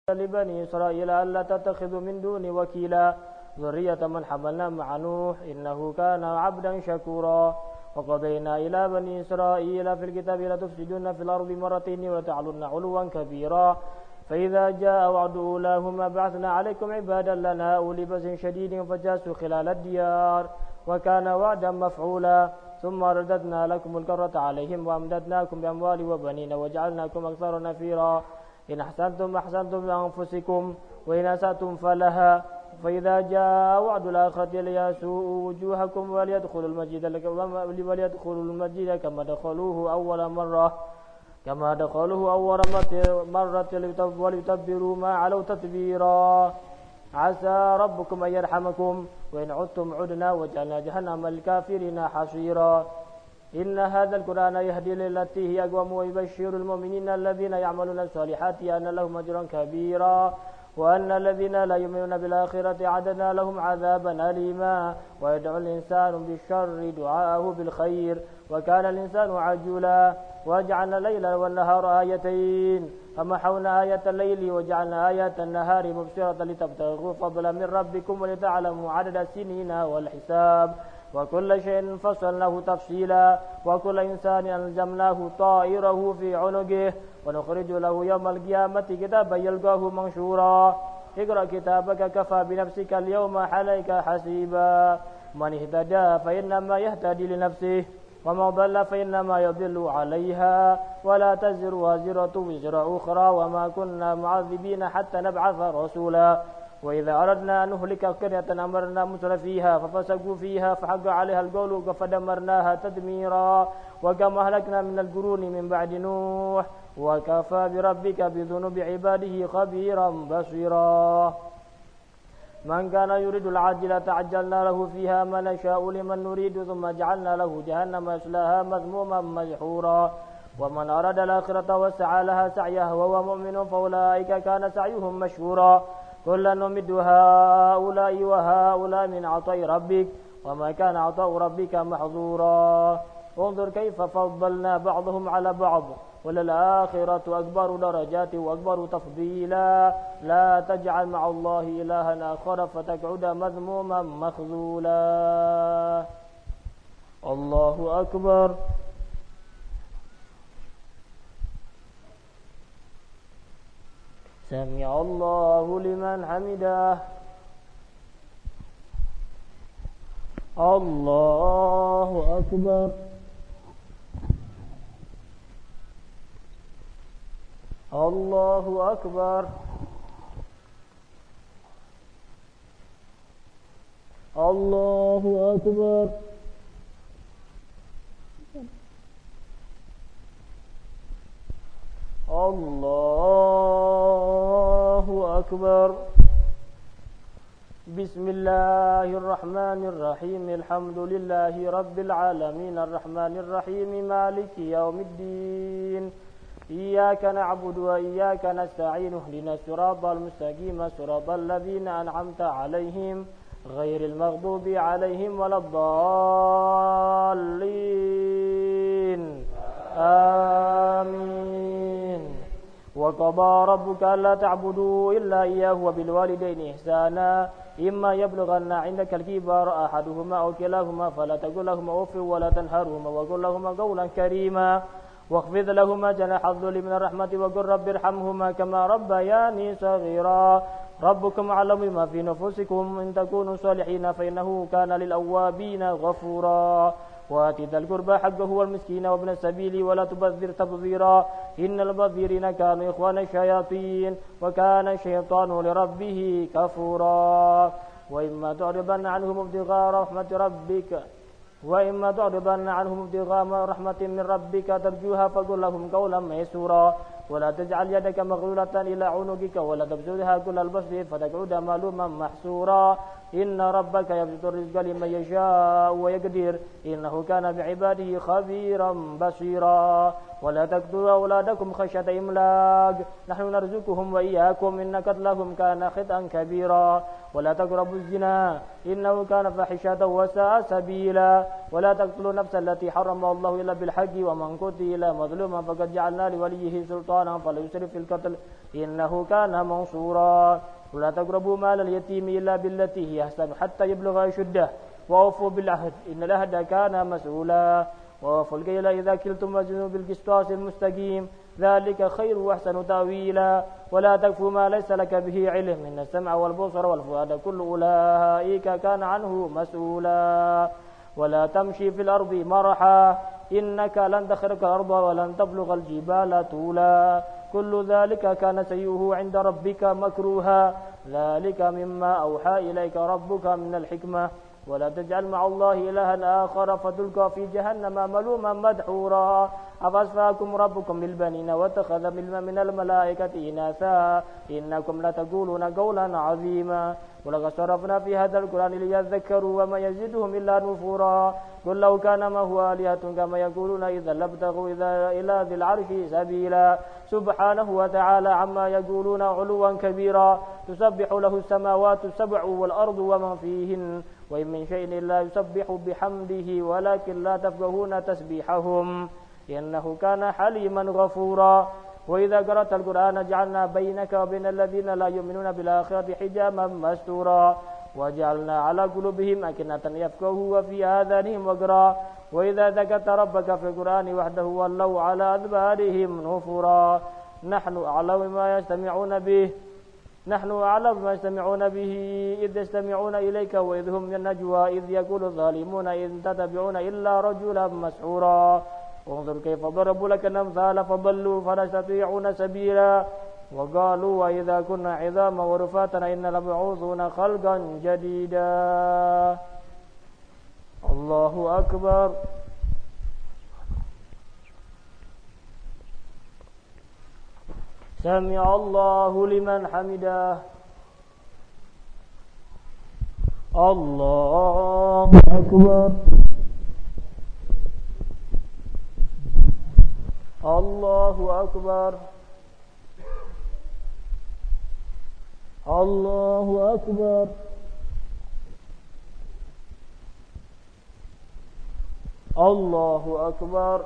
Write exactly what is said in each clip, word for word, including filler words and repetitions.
لبني إسرائيل ألا تتخذوا من دوني وكيلا ذرية من حملنا مع نوح إنه كان عبدا شكورا وقضينا إلى بني إسرائيل في الكتاب لتفسدن في الأرض مرتين ولتعلن علوا كبيرا فإذا جاء وعد أولاهما بعثنا عليكم عبادا لنا أولي بأس شديد فجاسوا خلال الديار وكان وعدا مفعولا ثم رددنا لكم الكرة عليهم وأمددناكم بأموال وبنين وجعلناكم أكثر نفيرا إن أحسنتم أحسنتم لأنفسكم وإن أسأتم فلها فإذا جاء وعد الآخرة ليسوءوا وجوهكم وليدخلوا المسجد وليدخلوا المسجد كما دخلوه أول مرة كما دخلوه أول مرة وليتبروا ما علوا تتبيرا عسى ربكم أن يرحمكم وإن عدتم عدنا وجعلنا جهنم للكافرين حصيرا إن هذا القرآن يهدي للتي هي أقوم ويبشر المؤمنين الذين يعملون الصالحات أن لهم أجرا كبيرا وأن الذين لا يؤمنون بالآخرة عدنا لهم عذابا أليما ويدعو الإنسان بالشر دعاءه بالخير وكان الإنسان عجولا وجعلنا الليل والنهار آيتين فمحونا آية الليل وجعلنا آية النهار مبصرة لتبتغوا فضلا من ربكم ولتعلموا عدد السنين والحساب وكل شيء فصلناه تفصيلا وكل إنسان ألزمناه طائره في عنقه ونخرج له يوم القيامة كتابا يلقاه منشورا اقرأ كتابك كفى بنفسك اليوم عليك حسيبا من اهتدى فإنما يهتدي لنفسه ومن ضل فإنما يضل عليها ولا تزر وازرة وزر أخرى وما كنا معذبين حتى نبعث رسولا وإذا أردنا أن نهلك قرية أمرنا متر فيها ففسقوا فيها فحق عليها القول فدمرناها تدميرا وكما أهلكنا من القرون من بعد نوح وكفى بربك بذنوب عباده خبيرا بصيرا من كان يريد العاجلة عجلنا له فيها ما نشاء لمن نريد ثم جعلنا له جهنم يصلاها مذموما مدحورا ومن أراد الآخرة وسعى لها سعيها وهو مؤمن فأولئك كان سعيهم مشكورا كلا نمد هؤلاء وهؤلاء من عطاء ربك وما كان عطاء ربك محظورا انظر كيف فضلنا بعضهم على بعض وللآخرة أكبر درجات وأكبر تفضيلا لا تجعل مع الله إلها آخر فتقعد مذموما مخذولا الله أكبر سمع الله لمن حمده الله أكبر الله أكبر الله أكبر الله أكبر بسم الله الرحمن الرحيم الحمد لله رب العالمين الرحمن الرحيم مالك يوم الدين إياك نعبد وإياك نستعين اهدنا الصراط المستقيم صراط الذين أنعمت عليهم غير المغضوب عليهم ولا الضالين آمين وقضى ربك ألا تعبدوا إلا إياه وبالوالدين إحسانا إما يبلغن عندك الكبر أحدهما أو كلاهما فلا تقل لهما أف ولا تنهرهما وقل لهما قولا كريما واخفض لهما جناح الذل من الرحمة وقل رب ارحمهما كما ربياني صغيرا ربكم أعلم بما في نفوسكم إن تكونوا صالحين فإنه كان للأوابين غفورا وآت ذا القربى حقه والمسكين وابن السبيل ولا تبذر تبذيرا إن المبذرين كانوا إخوان الشياطين وكان الشيطان لربه كفورا وإما تعرضن عنهم ابتغاء رحمة ربك وإما تعرضن عنهم ابتغاء رحمة من ربك ترجوها فقل لهم قولا ميسورا ولا تجعل يدك مغلولة إلى عنقك ولا تبسطها كل البسط فتقعد ملوما محسورا إن ربك يبسط الرزق لمن يشاء ويقدر إنه كان بعباده خبيرا بصيرا ولا تقتلوا أولادكم خشية إملاق نحن نرزقهم وإياكم إن قتلهم كان خطأ كبيرا ولا تقربوا الزنا إنه كان فاحشة وساء سبيلا ولا تقتلوا النفس التي حرم الله إلا بالحق ومن قتل مظلوما فقد جعلنا لوليه سلطانا فلا يسرف في القتل إنه كان منصورا ولا تقربوا مال اليتيم إلا بالتي هي أحسن حتى يبلغ أشده وأوفوا بالعهد إن العهد كان مسؤولا وأوفوا الكيل إذا كلتم وزنوا بالقسطاس المستقيم ذلك خير وأحسن تأويلا ولا تكف ما ليس لك به علم إن السمع والبصر والفؤاد كل أولئك كان عنه مسؤولا ولا تمشي في الأرض مرحا إنك لن تخرق الأرض ولن تبلغ الجبال طولا كل ذلك كان سيئه عند ربك مكروها ذلك مما أوحى إليك ربك من الحكمة ولا تجعل مع الله إلها آخر فتلقى في جهنم ملوما مدحورا أفأصفاكم ربكم بالبنين واتخذ من الملائكة إناثا إنكم لتقولون قولا عظيما ولقد صرفنا في هذا القرآن ليذكروا وما يزيدهم إلا نفورا قل لو كان ما هو آلهة كما يقولون إذا لابتغوا إلى ذي العرش سبيلا سبحانه وتعالى عما يقولون علوا كبيرا تسبح له السماوات السبع والأرض ومن فيهن وإن من شيء إلا يسبح بحمده ولكن لا تفقهون تسبيحهم إنه كان حليما غفورا وإذا قرأت القرآن جعلنا بينك وبين الذين لا يؤمنون بالآخرة حجابا مستورا وجعلنا على قلوبهم أكنة يفقهوا وفي آذانهم وقرا وإذا ذكرت ربك في القرآن وحده ولوا على أدبارهم نفورا نحن أعلم ما يستمعون به نحن أعلم ما يستمعون به إذ يستمعون إليك وإذ هم من النجوى إذ يقول الظالمون إن تتبعون إلا رجلا مسحورا انظر كيف ضربوا لك الأمثال فضلوا فلا يستطيعون سبيلا وقالوا وإذا كنا عظاما ورفاتنا إن لمبعوثون خلقا جديدا الله أكبر سمع الله لمن حمده الله أكبر الله أكبر الله أكبر الله أكبر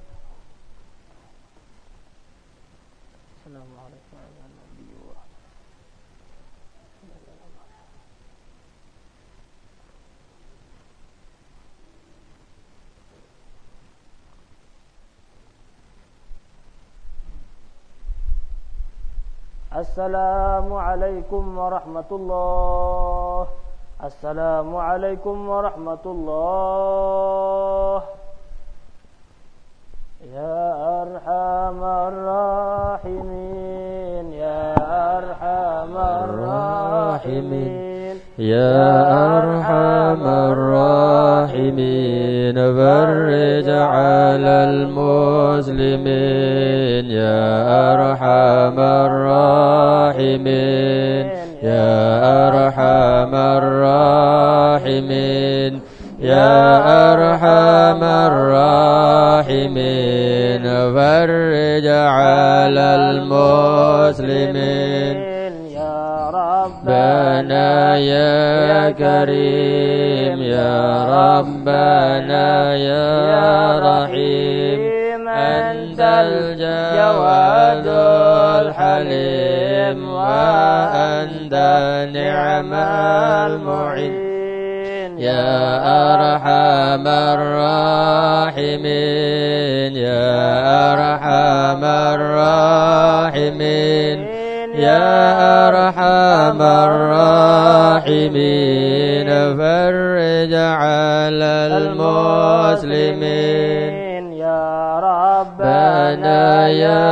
السلام عليكم أيها النبي ورحمة السلام عليكم ورحمة الله السلام عليكم ورحمة الله يا أرحم الراحمين يا أرحم الراحمين يا أرحم الراحمين فرج على المسلمين يا أرحم الراحمين يا أرحم الراحمين يا أرحم الراحمين فرج على المسلمين يا ربنا يا كريم يا ربنا يا رحيم أنت الجواد الحليم وأنت نعم المعين يا أرحم الراحمين يا أرحم الراحمين يا أرحم الراحمين فرج على المسلمين يا ربنا يا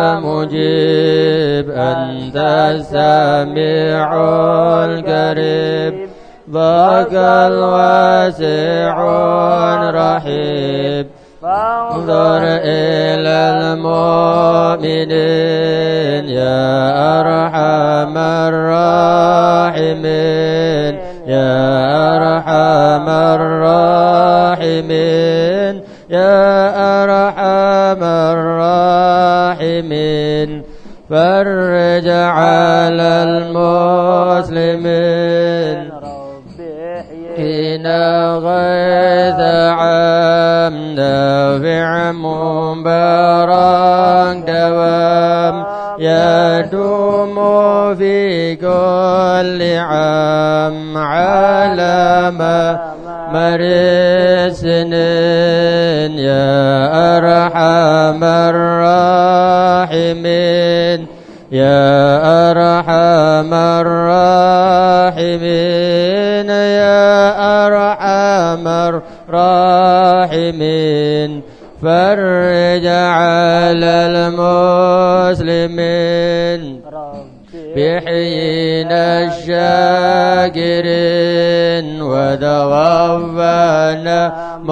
مجيب أنت السميع القريب ذاك الواسع الرحيم فانظر إلى المؤمنين يا أرحم الراحمين يا المسلمين حين غيث عام نافع مبارك دوام يدوم في كل عام على مر السنين يا أرحم الراحمين يا أرحم الراحمين يا أرحم الراحمين فرج على المسلمين بحيين الشاكرين وتوفنا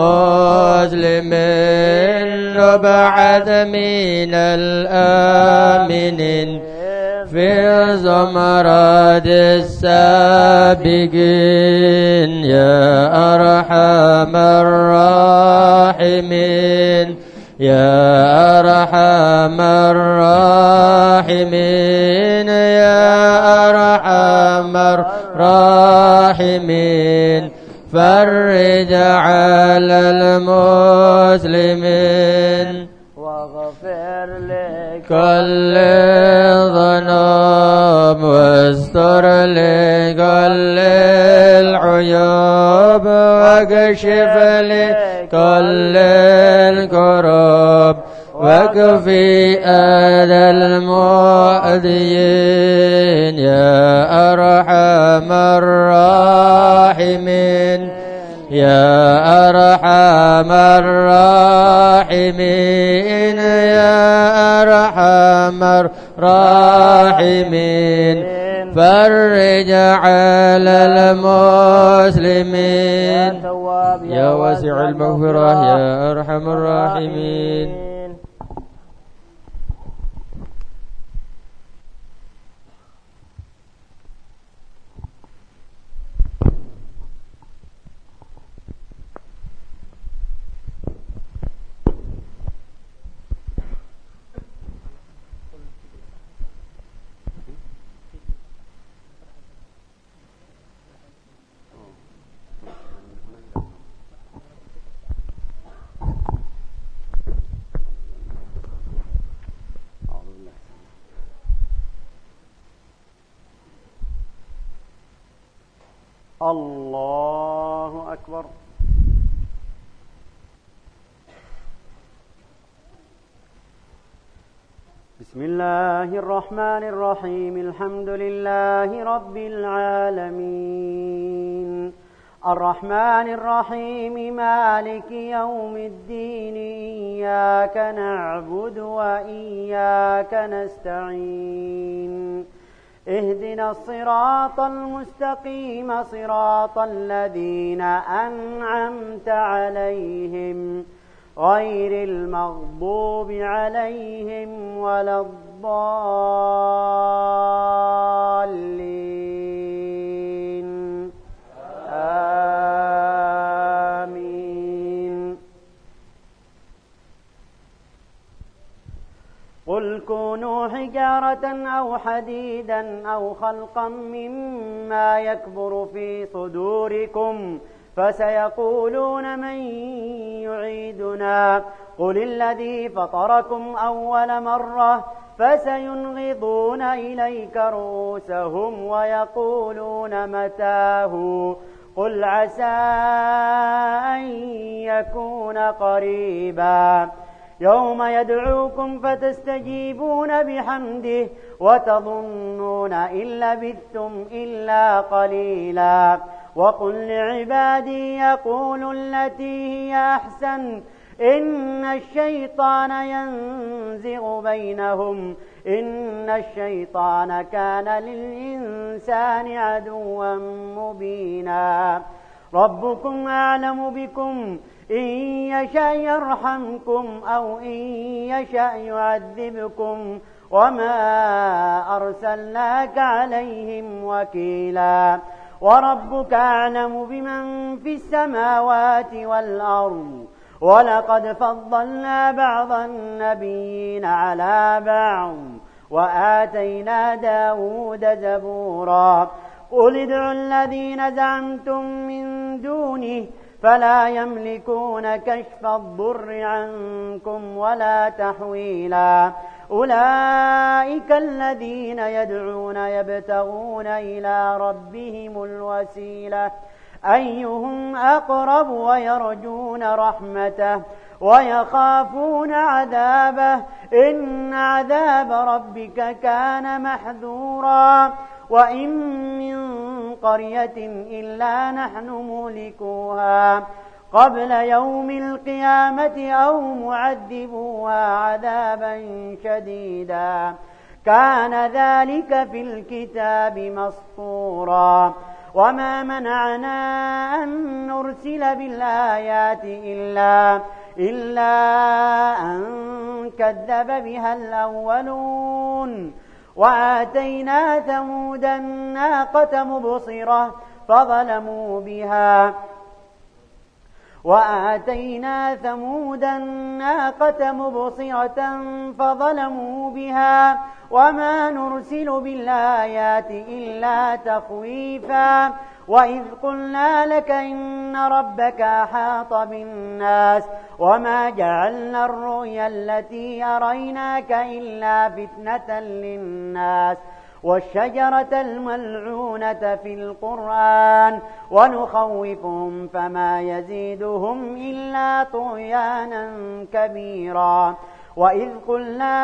مسلمين وبعث من الآمنين في زمرات السابقين يا أرحم الراحمين يا أرحم الراحمين يا أرحم الراحمين فرج على المسلمين واغفر لكل ذنوب واستر لكل العيوب واكشف لكل الكروب واكفي أذى المؤذين يا أرحم الراحمين يا أرحم الراحمين يا أرحم الراحمين فرج على المسلمين يا واسع المغفرة يا أرحم الراحمين. الله أكبر. بسم الله الرحمن الرحيم. الحمد لله رب العالمين الرحمن الرحيم مالك يوم الدين إياك نعبد وإياك نستعين اهدنا الصراط المستقيم صراط الذين أنعمت عليهم غير المغضوب عليهم ولا الضالين آمين. قل كونوا حجارة أو حديدا أو خلقا مما يكبر في صدوركم فسيقولون من يعيدنا قل الذي فطركم أول مرة فسينغضون إليك رؤوسهم ويقولون متاه قل عسى أن يكون قريبا يوم يدعوكم فتستجيبون بحمده وتظنون إن لبثتم إلا قليلا. وقل لعبادي يقولوا التي هي أحسن إن الشيطان ينزغ بينهم إن الشيطان كان للإنسان عدوا مبينا. ربكم أعلم بكم إن يشاء يرحمكم أو إن يشاء يعذبكم وما أرسلناك عليهم وكيلا. وربك أعلم بمن في السماوات والأرض ولقد فضلنا بعض النبيين على بعض وآتينا داود زبورا قل ادعوا الذين زعمتم من دونه فلا يملكون كشف الضر عنكم ولا تحويلا أولئك الذين يدعون يبتغون إلى ربهم الوسيلة أيهم أقرب ويرجون رحمته ويخافون عذابه إن عذاب ربك كان محذورا وإن من قرية إلا نحن مهلكوها قبل يوم القيامة أو معذبوها عذابا شديدا كان ذلك في الكتاب مسطورا وما منعنا أن نرسل بالآيات إلا إلا أن كذب بها الأولون وآتينا ثمود الناقة مبصرة فظلموا بها وآتينا ثمود الناقة مبصرة فظلموا بها وما نرسل بالآيات إلا تخويفا وإذ قلنا لك إن ربك أحاط بالناس وما جعلنا الرؤيا التي أريناك إلا فتنة للناس والشجرة الملعونة في القرآن ونخوفهم فما يزيدهم إلا طغيانا كبيرا وإذ قلنا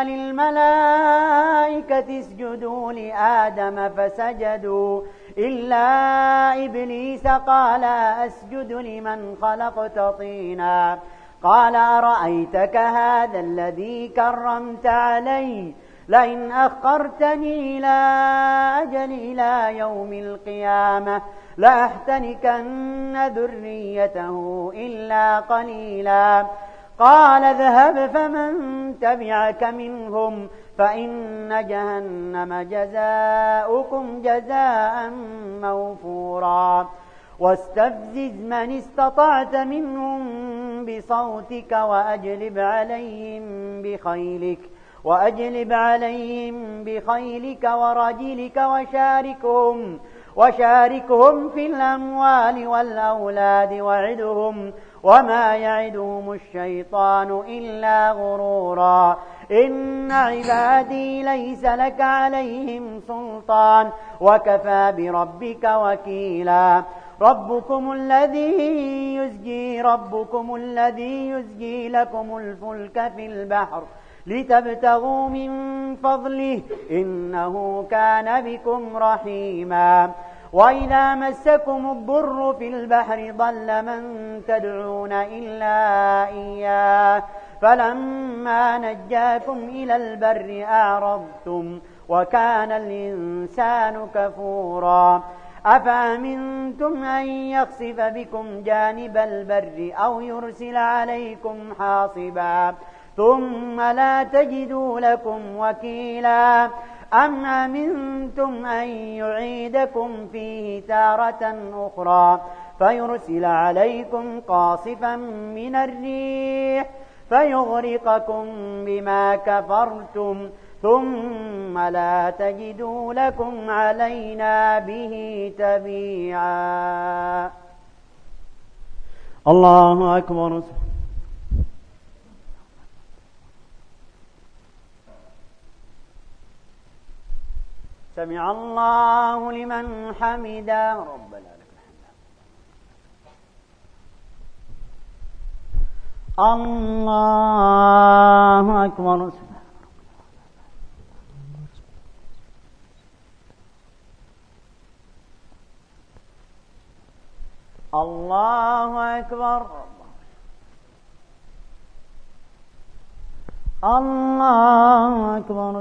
للملائكة اسجدوا لآدم فسجدوا إلا إبليس قال أسجد لمن خلقت طينا قال أرأيتك هذا الذي كرمت علي لئن أخرتني إلى أجل إلى يوم القيامة لأحتنكن ذريته إلا قليلا قال اذهب فمن تبعك منهم فإن جهنم جزاؤكم جزاء موفورا واستفزز من استطعت منهم بصوتك وأجلب عليهم بخيلك وأجلب عليهم بخيلك ورجلك وشاركهم وشاركهم في الأموال والأولاد وعدهم وما يعدهم الشيطان إلا غرورا إن عبادي ليس لك عليهم سلطان وكفى بربك وكيلا ربكم الذي يزجي ربكم الذي يزجي لكم الفلك في البحر لتبتغوا من فضله إنه كان بكم رحيما وإذا مسكم الضر في البحر ضل من تدعون إلا إياه فلما نجاكم إلى البر أعرضتم وكان الإنسان كفورا أفأمنتم أن يخسف بكم جانب البر أو يرسل عليكم حاصبا ثم لا تجدوا لكم وكيلا أم أمنتم أن يعيدكم فيه تارة أخرى فيرسل عليكم قاصفا من الريح فيغرقكم بما كفرتم ثم لا تجدوا لكم علينا به تبيعا. الله أكبر. سمع الله لمن حمده ربنا لك الحمد. الله أكبر. الله أكبر. الله أكبر.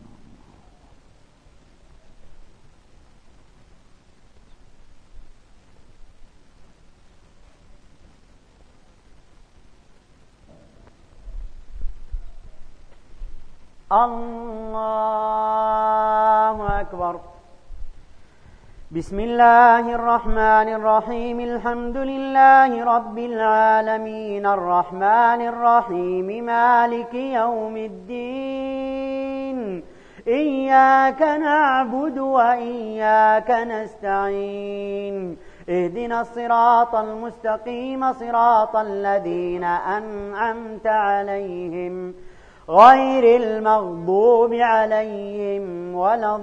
الله أكبر. بسم الله الرحمن الرحيم الحمد لله رب العالمين الرحمن الرحيم مالك يوم الدين إياك نعبد وإياك نستعين اهدنا الصراط المستقيم صراط الذين أنعمت عليهم غير المغضوب عليهم ولا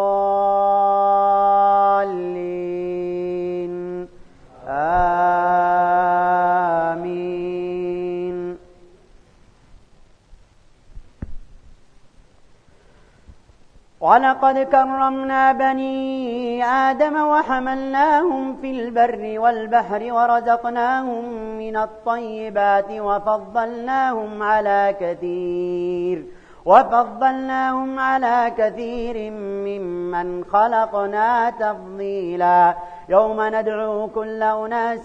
الضالين آمين. ولقد كرمنا بني آدم وحملناهم في البر والبحر ورزقناهم من الطيبات وفضلناهم على كثير وفضلناهم على كثير ممن خلقنا تفضيلا يوم ندعو كل أناس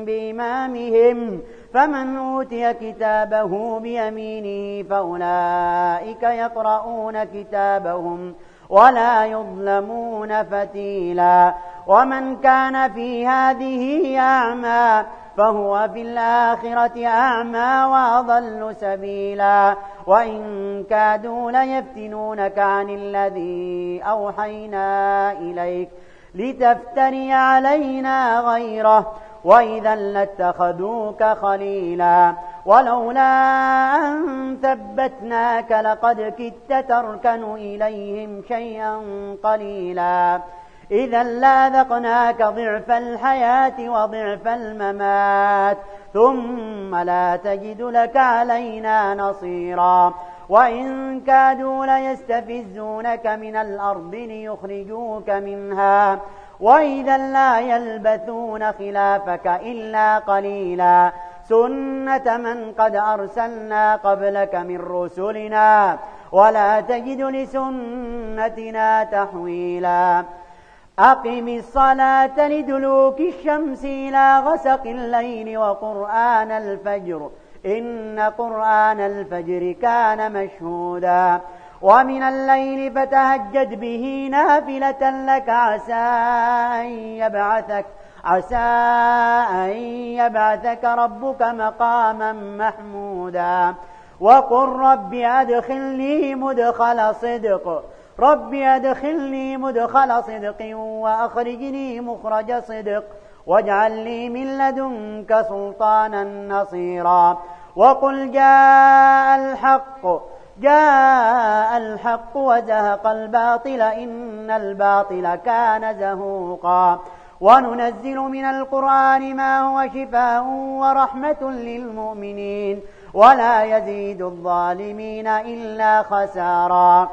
بإمامهم فمن أوتي كتابه بيمينه فأولئك يقرؤون كتابهم ولا يظلمون فتيلا ومن كان في هذه أعمى فهو في الآخرة أعمى وأضل سبيلا وإن كادوا ليفتنونك عن الذي أوحينا إليك لتفتري علينا غيره وإذا لاتخذوك خليلا ولولا أن ثبتناك لقد كدت تركن إليهم شيئا قليلا إذا لاذقناك ضعف الحياة وضعف الممات ثم لا تجد لك علينا نصيرا وإن كادوا ليستفزونك من الأرض ليخرجوك منها وإذا لا يلبثون خلافك إلا قليلا سنة من قد أرسلنا قبلك من رسلنا ولا تجد لسنتنا تحويلا أقم الصلاة لدلوك الشمس إلى غسق الليل وقرآن الفجر إن قرآن الفجر كان مشهودا ومن الليل فتهجد به نافلة لك عسى أن يبعثك عسى أن يبعثك ربك مقاما محمودا وقل رب أدخلني مدخل صدق رب أدخلني مدخل صدق وأخرجني مخرج صدق واجعل لي من لدنك سلطانا نصيرا وقل جاء الحق جاء الحق وزهق الباطل إن الباطل كان زهوقا وننزل من القرآن ما هو شفاء ورحمة للمؤمنين ولا يزيد الظالمين إلا خسارا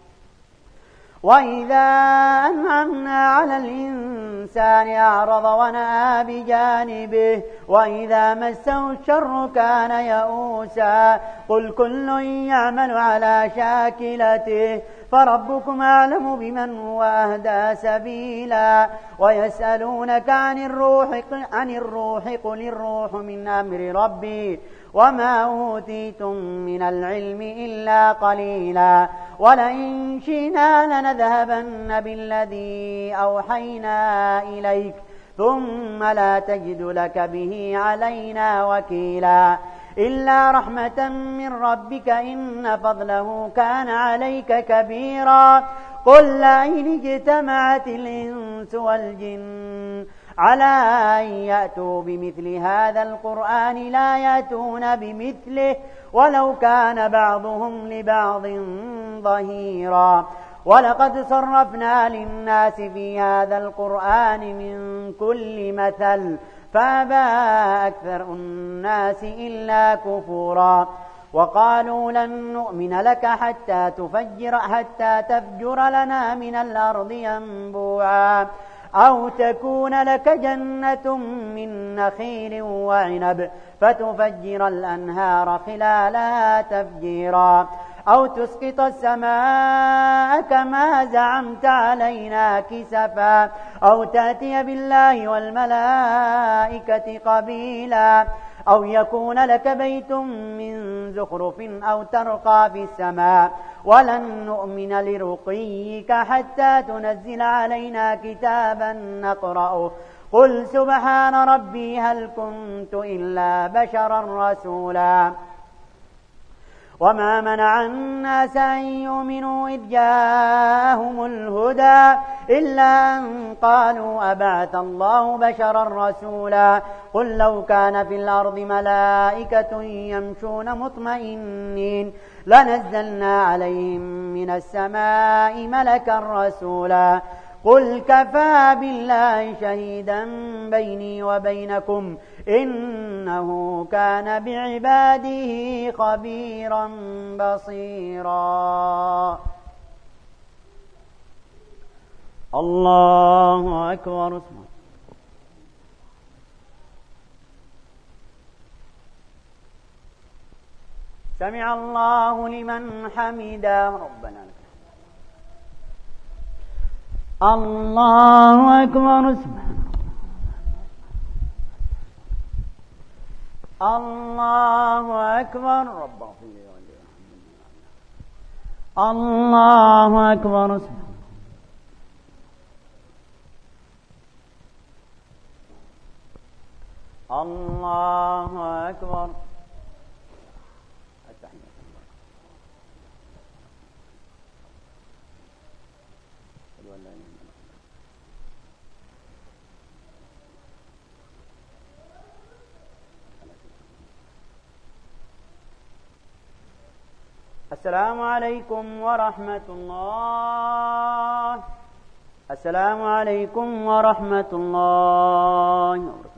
وإذا أنعمنا على الإنسان أعرض ونأى بجانبه وإذا مسه الشر كان يئوسا قل كل يعمل على شاكلته فربكم أعلم بمن هو أهدى سبيلا ويسألونك عن الروح عن الروح قل الروح من أمر ربي وما أوتيتم من العلم إلا قليلا ولئن شئنا لنذهبن بالذي أوحينا إليك ثم لا تجد لك به علينا وكيلا إلا رحمة من ربك إن فضله كان عليك كبيرا قل لئن اجتمعت الإنس والجن على أن يأتوا بمثل هذا القرآن لا يأتون بمثله ولو كان بعضهم لبعض ظهيرا ولقد صرفنا للناس في هذا القرآن من كل مثل فأبى أكثر الناس إلا كفورا وقالوا لن نؤمن لك حتى تفجر حتى تفجر لنا من الأرض ينبوعا أو تكون لك جنة من نخيل وعنب فتفجر الأنهار خلالها تفجيرا أو تسقط السماء كما زعمت علينا كسفا أو تأتي بالله والملائكة قبيلا أو يكون لك بيت من زخرف أو ترقى في السماء ولن نؤمن لرقيك حتى تنزل علينا كتابا نقرأه قل سبحان ربي هل كنت إلا بشرا رسولا وما منع الناس أن يؤمنوا إذ جاءهم الهدى إلا أن قالوا أبعث الله بشرا رسولا قل لو كان في الأرض ملائكة يمشون مطمئنين لنزلنا عليهم من السماء ملكا رسولا قل كفى بالله شهيدا بيني وبينكم إنه كان بعباده خبيرا بصيرا. الله أكبر. سمع الله لمن حمده ربنا لك الله أكبر. الله أكبر. رب اغفر لي الله أكبر. الله أكبر. السلام عليكم ورحمة الله. السلام عليكم ورحمة الله وبركاته.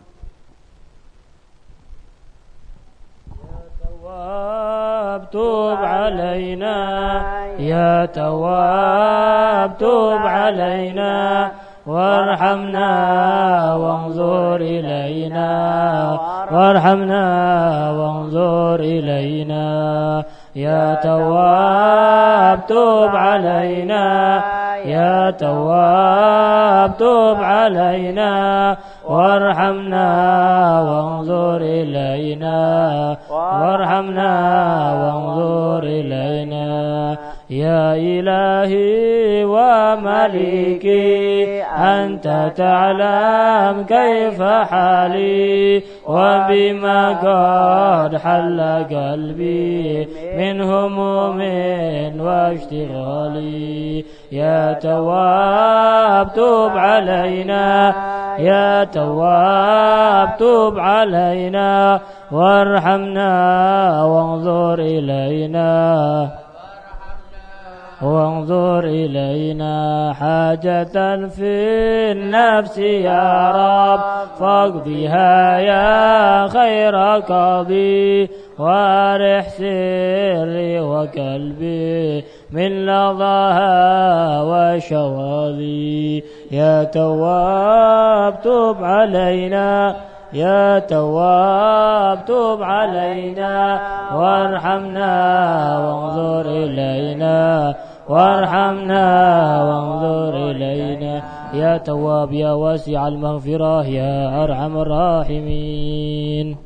يا تواب توب علينا يا تواب توب علينا وارحمنا وانظر إلينا وارحمنا وانظر إلينا يا تواب توب علينا يا تواب توب علينا وارحمنا وانظر إلينا وارحمنا وانظر إلينا يا إلهي ومليكي أنت تعلم كيف حالي وبما قد حل قلبي من هموم واشتغالي يا تواب توب علينا يا تواب توب علينا وارحمنا وانظر إلينا وانظر إلينا حاجة في النفس يا رب فاقضها يا خير قاضي وارح سري وقلبي من لظاها وشواذي يا تواب توب علينا يا تواب توب علينا وارحمنا وانظر إلينا وارحمنا وانظر إلينا يا تواب يا واسع المغفرة يا أرحم الراحمين.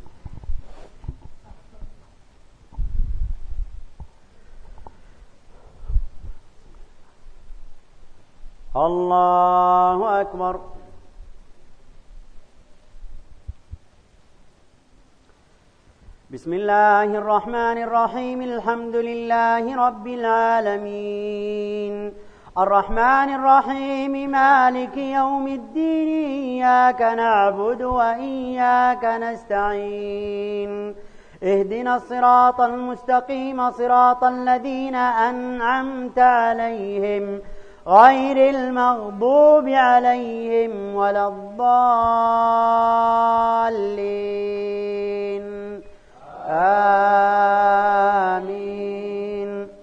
الله أكبر. بسم الله الرحمن الرحيم الحمد لله رب العالمين الرحمن الرحيم مالك يوم الدين إياك نعبد وإياك نستعين اهدنا الصراط المستقيم صراط الذين أنعمت عليهم غير المغضوب عليهم ولا الضالين آمين.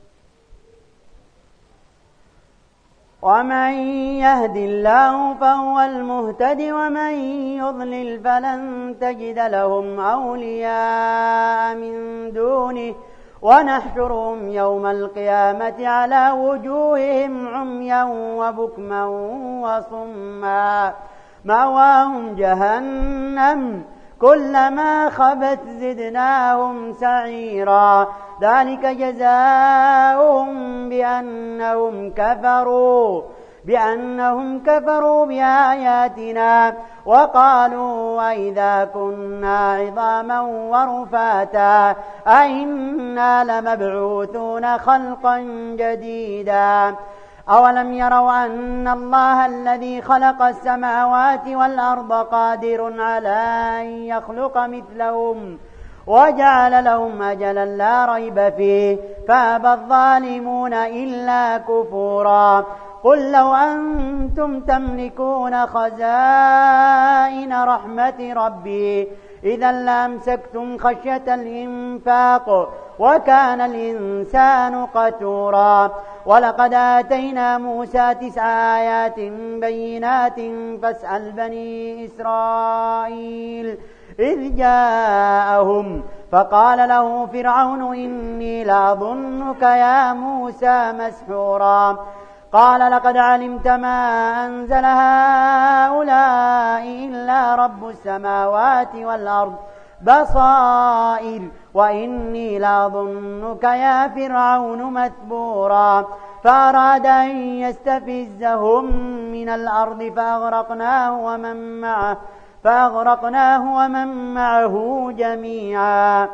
ومن يهد الله فهو المهتد ومن يضلل فلن تجد لهم أولياء من دونه ونحشرهم يوم القيامة على وجوههم عميا وبكما وصما مأواهم جهنم كلما خبت زدناهم سعيرا ذلك جزاؤهم بأنهم كفروا بأنهم كفروا بآياتنا وقالوا أئذا كنا عظاما ورفاتا أئنا لمبعوثون خلقا جديدا أولم يروا أن الله الذي خلق السماوات والأرض قادر على أن يخلق مثلهم وجعل لهم أجلا لا ريب فيه فأبى الظالمون إلا كفورا قل لو أنتم تملكون خزائن رحمة ربي إذا لأمسكتم خشية الإنفاق وكان الإنسان قتورا ولقد آتينا موسى تسع آيات بينات فاسأل بني إسرائيل إذ جاءهم فقال له فرعون إني لأظنك يا موسى مسحورا قال لقد علمت ما أنزل هؤلاء إلا رب السماوات والأرض بصائر وإني لأظنك يا فرعون مثبورا فأراد أن يستفزهم من الأرض فأغرقناه ومن معه فأغرقناه ومن معه جميعا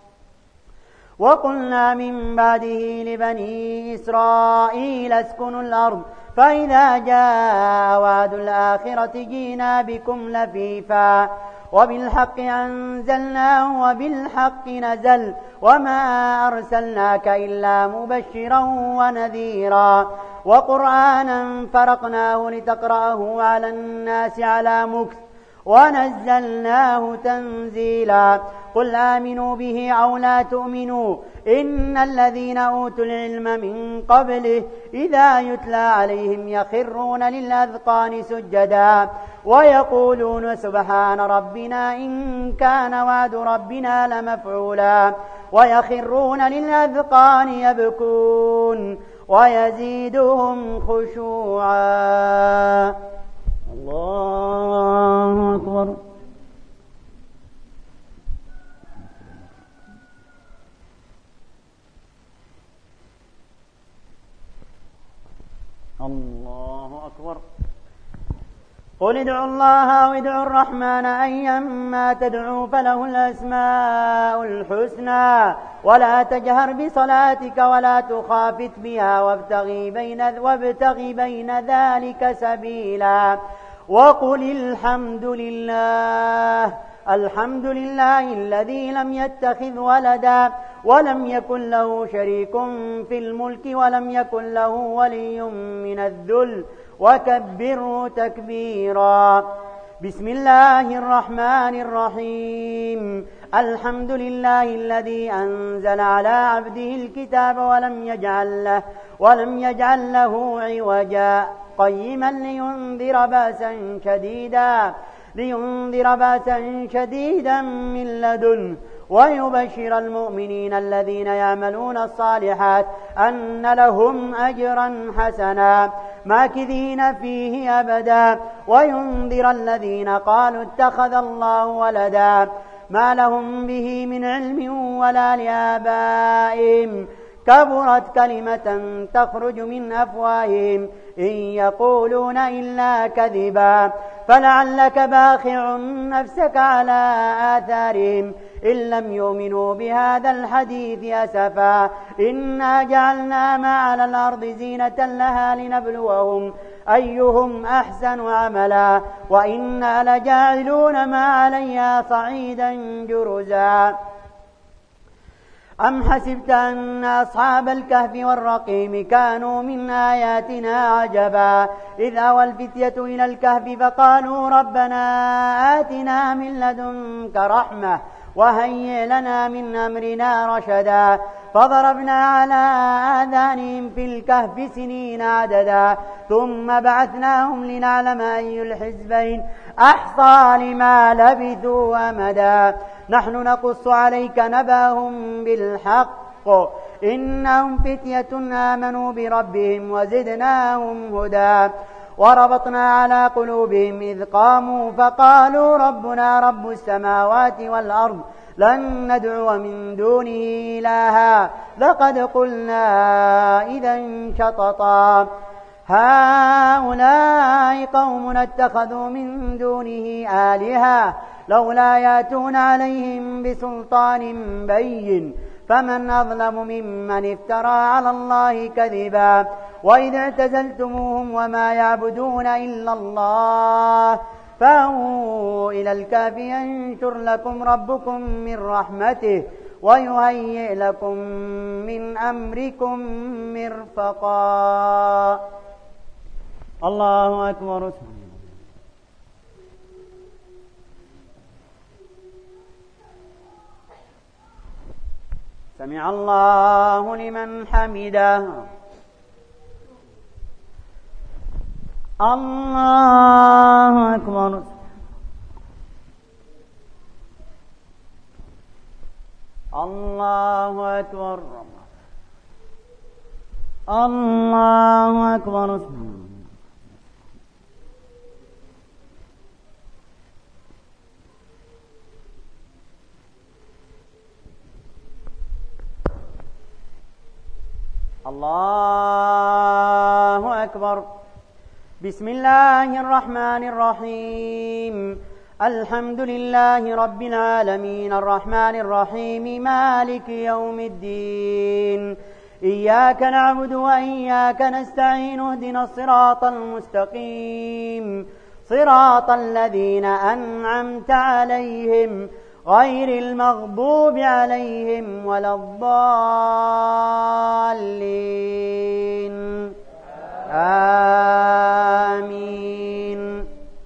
وقلنا من بعده لبني إسرائيل اسكنوا الأرض فإذا جاء وعد الآخرة جينا بكم لفيفا وبالحق أنزلناه وبالحق نزل وما أرسلناك إلا مبشرا ونذيرا وقرآنا فرقناه لتقرأه على الناس على مكث ونزلناه تنزيلا قل آمنوا به أو لا تؤمنوا إن الذين أوتوا العلم من قبله إذا يتلى عليهم يخرون للأذقان سجدا ويقولون سبحان ربنا إن كان وعد ربنا لمفعولا ويخرون للأذقان يبكون ويزيدهم خشوعا. الله أكبر. الله أكبر. قل ادعوا الله أو ادعوا الرحمن أيما تدعوا فله الأسماء الحسنى ولا تجهر بصلاتك ولا تخافت بها وابتغي بين, وابتغي بين ذلك سبيلا وقل الحمد لله الحمد لله الذي لم يتخذ ولدا ولم يكن له شريك في الملك ولم يكن له ولي من الذل وكبره تكبيرا. بسم الله الرحمن الرحيم. الحمد لله الذي أنزل على عبده الكتاب ولم يجعل له ولم يجعل له عوجا قيما لينذر بأسا شديدا لينذر بأسا شديدا من لدنه ويبشر المؤمنين الذين يعملون الصالحات أن لهم أجرا حسنا ماكثين فيه أبدا وينذر الذين قالوا اتخذ الله ولدا ما لهم به من علم ولا لآبائهم كبرت كلمة تخرج من أفواههم إن يقولون إلا كذبا فلعلك باخع نفسك على آثارهم إن لم يؤمنوا بهذا الحديث أسفا إنا جعلنا ما على الأرض زينة لها لنبلوهم أيهم أحسن عملا وإنا لجاعلون ما عليها صعيدا جرزا. أم حسبت أن أصحاب الكهف والرقيم كانوا من آياتنا عجبا إذ أوى الفتية إلى الكهف فقالوا ربنا آتنا من لدنك رحمة وهيئ لنا من أمرنا رشدا فضربنا على آذانهم في الكهف سنين عددا ثم بعثناهم لنعلم أي الحزبين أحصى لما لبثوا أمدا نحن نقص عليك نبأهم بالحق إنهم فتية آمنوا بربهم وزدناهم هدى وربطنا على قلوبهم إذ قاموا فقالوا ربنا رب السماوات والأرض لن ندعو من دونه إلها لقد قلنا إذا شططا هؤلاء قوم اتخذوا من دونه آلهة لولا يأتون عليهم بسلطان بين فمن أظلم ممن افترى على الله كذبا وإذ اعتزلتموهم وما يعبدون إلا الله فأووا إلى الكهف ينشر لكم ربكم من رحمته ويهيئ لكم من أمركم مرفقا. الله أكبر. سمع الله لمن حمده. الله أكبر. الله أكبر. الله أكبر. الله أكبر. بسم الله الرحمن الرحيم. الحمد لله رب العالمين الرحمن الرحيم مالك يوم الدين إياك نعبد وإياك نستعين اهدنا الصراط المستقيم صراط الذين أنعمت عليهم غير المغضوب عليهم ولا الضالين آمين.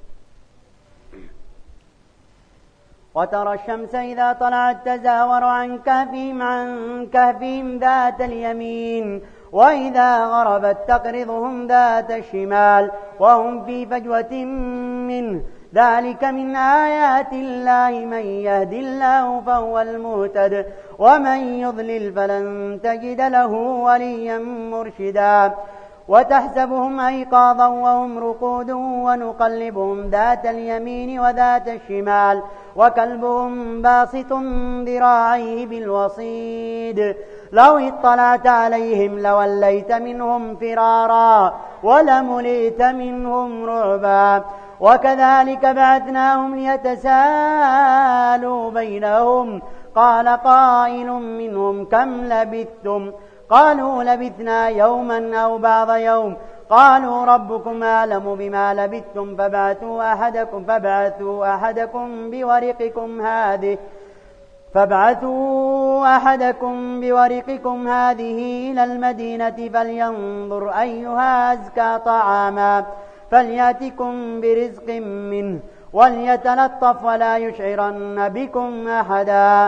وترى الشمس إذا طلعت تزاور عن كهفهم عن كهفهم ذات اليمين وإذا غربت تقرضهم ذات الشمال وهم في فجوة منه ذلك من آيات الله من يهد الله فهو المهتد ومن يضلل فلن تجد له وليا مرشدا. وتحسبهم أيقاظا وهم رقود ونقلبهم ذات اليمين وذات الشمال وكلبهم باسط ذراعيه بالوصيد لو اطلعت عليهم لوليت منهم فرارا ولملئت منهم رعبا. وكذلك بعثناهم ليتساءلوا بينهم قال قائل منهم كم لبثتم قالوا لبثنا يوما أو بعض يوم قالوا ربكم أعلم بما لبثتم فابعثوا أحدكم فابعثوا أحدكم بورقكم هذه فابعثوا أحدكم بورقكم هذه إلى المدينة فلينظر أيها أزكى طعاما فليأتكم برزق منه وليتلطف ولا يشعرن بكم أحدا.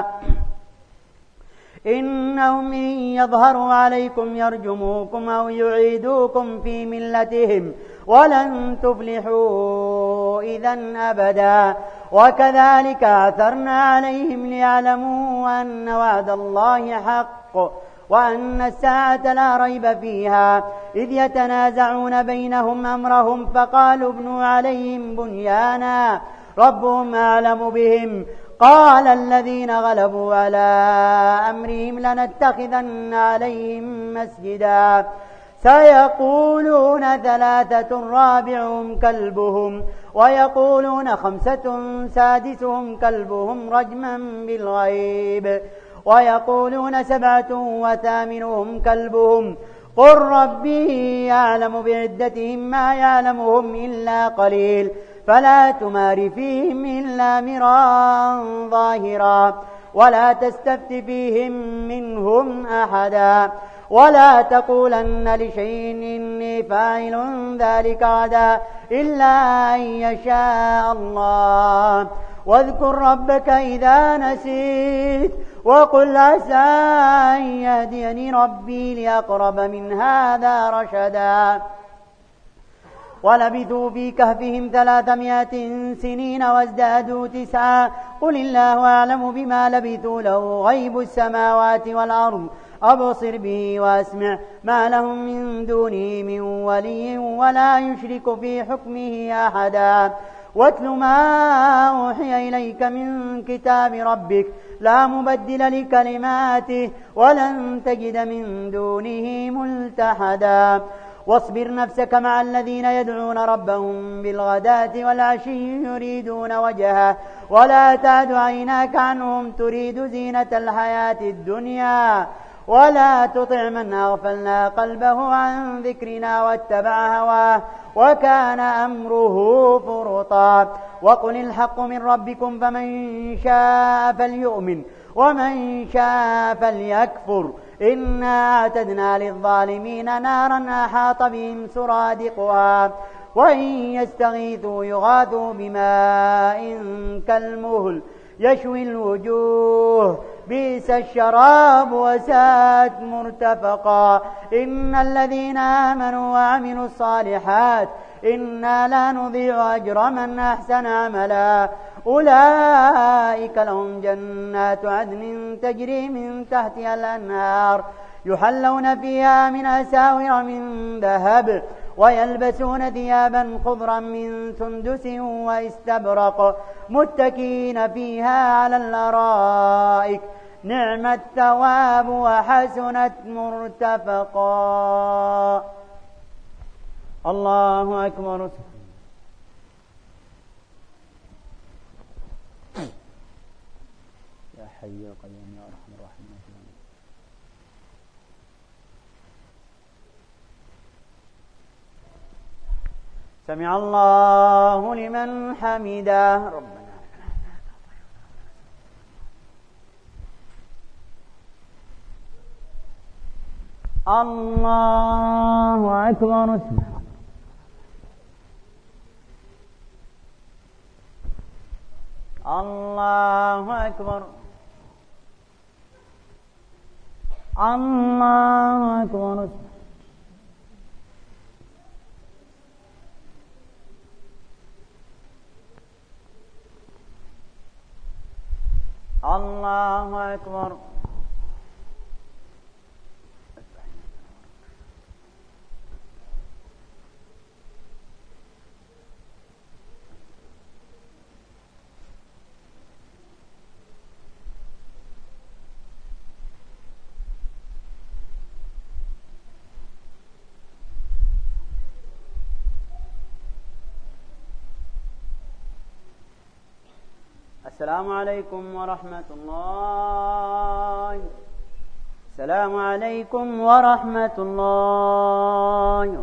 إنهم إن يظهروا عليكم يرجموكم أو يعيدوكم في ملتهم ولن تفلحوا إذن أبدا. وكذلك أعثرنا عليهم ليعلموا أن وعد الله حق وأن الساعة لا ريب فيها إذ يتنازعون بينهم أمرهم فقالوا ابنوا عليهم بنيانا ربهم أعلم بهم قال الذين غلبوا على أمرهم لنتخذن عليهم مسجدا سيقولون ثلاثة رابعهم كلبهم ويقولون خمسة سادسهم كلبهم رجما بالغيب ويقولون سبعة وثامنهم كلبهم قل ربي يعلم بعدتهم ما يعلمهم إلا قليل فلا تمار فيهم إلا مراء ظاهرا ولا تستفت فيهم منهم أحدا ولا تقولن لشيء إني فاعل ذلك غدا إلا أن يشاء الله واذكر ربك إذا نسيت وقل عسى أن يهديني ربي لأقرب من هذا رشدا. ولبثوا في كهفهم ثلاثمائة سنين وازدادوا تسعا قل الله أعلم بما لبثوا له غيب السماوات والأرض أبصر به وأسمع ما لهم من دونه من ولي ولا يشرك في حكمه أحدا. واتل ما أوحي إليك من كتاب ربك لا مبدل لكلماته ولن تجد من دونه ملتحدا. واصبر نفسك مع الذين يدعون ربهم بالغداة والعشي يريدون وجهه ولا تعد عيناك عنهم تريد زينة الحياة الدنيا ولا تطع من أغفلنا قلبه عن ذكرنا واتبع هواه وكان أمره فرطا وقل الحق من ربكم فمن شاء فليؤمن ومن شاء فليكفر إنا أعتدنا للظالمين نارا أحاط بهم سرادقها وإن يستغيثوا يغاثوا بماء كالمهل يشوي الوجوه بئس الشراب وساءت مرتفقا إن الذين آمنوا وعملوا الصالحات إنا لا نضيع أجر من أحسن عملا أولئك لهم جنات عدن تجري من تحتها الأنهار يحلون فيها من أساور من ذهب ويلبسون ثيابا خضرا من سندس واستبرق متكئين فيها على الأرائك نعم الثواب وحسنت مرتفقا. الله أكبر. يا حي يا قيوم يا أرحم الراحمين. سمع الله لمن حمده ربنا. الله أكبر. الله أكبر. الله أكبر. الله أكبر. السلام عليكم ورحمة الله. السلام عليكم ورحمة الله.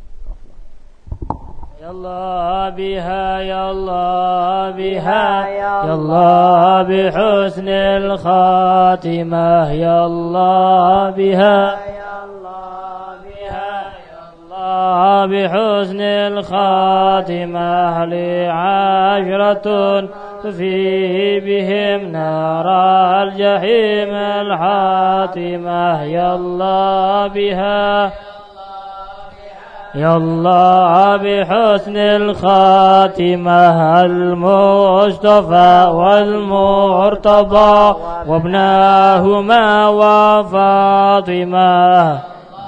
يا الله بها يا الله بها يا الله بحسن الخاتمة يا الله بها يا الله بها يا الله بحسن الخاتمة لعشرة في بهم نار الجحيم الحاتمة يا الله بها يا الله بحسن الخاتمة المصطفى والمرتضى وابناهما وفاطمة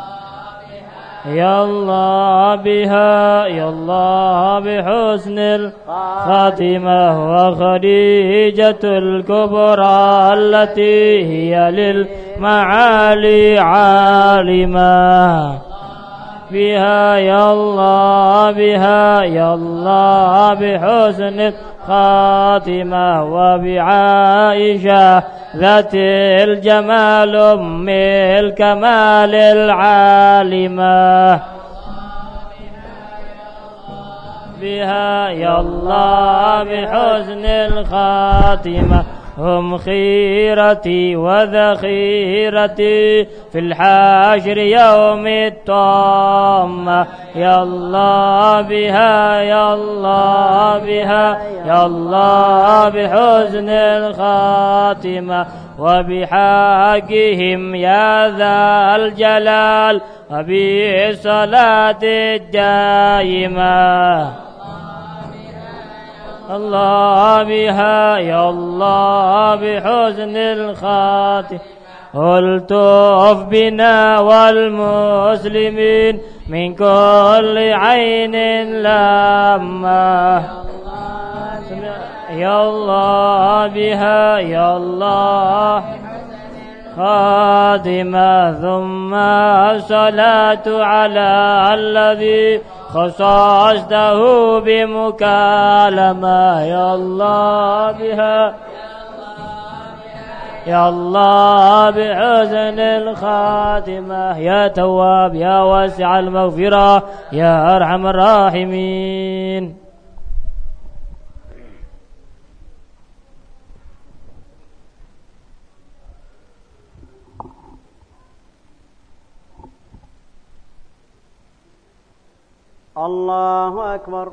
يا الله بها يا الله بحسن الخاتمة وخديجة الكبرى التي هي للمعالي عالمة بها يا الله بها يا الله بحسن الخاتمة وبعائشة ذات الجمال أم الكمال العالمة بها يا الله بحسن الخاتمة هم خيرتي وذخيرتي في الحشر يوم الطامة يا الله بها يا الله بها يا الله بحسن الخاتمة وبحقهم يا ذا الجلال وبالصلاة الدائمة الله بها يا الله بحسن الخاتمة الطف بنا والمسلمين من كل عين لامة يا الله بها يا الله خاتمة ثم الصلاة على الذي خصصته بمكالمة يا الله بها يا الله بحسن الخاتمة يا تواب يا واسع المغفرة يا أرحم الراحمين. الله أكبر.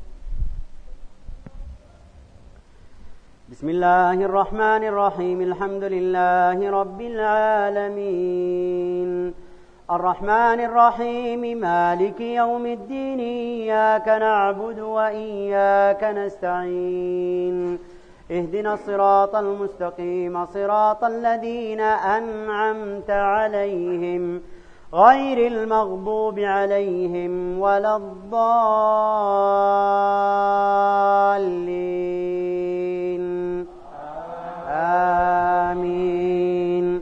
بسم الله الرحمن الرحيم. الحمد لله رب العالمين الرحمن الرحيم مالك يوم الدين إياك نعبد وإياك نستعين اهدنا الصراط المستقيم صراط الذين أنعمت عليهم غير المغضوب عليهم ولا الضالين آمين.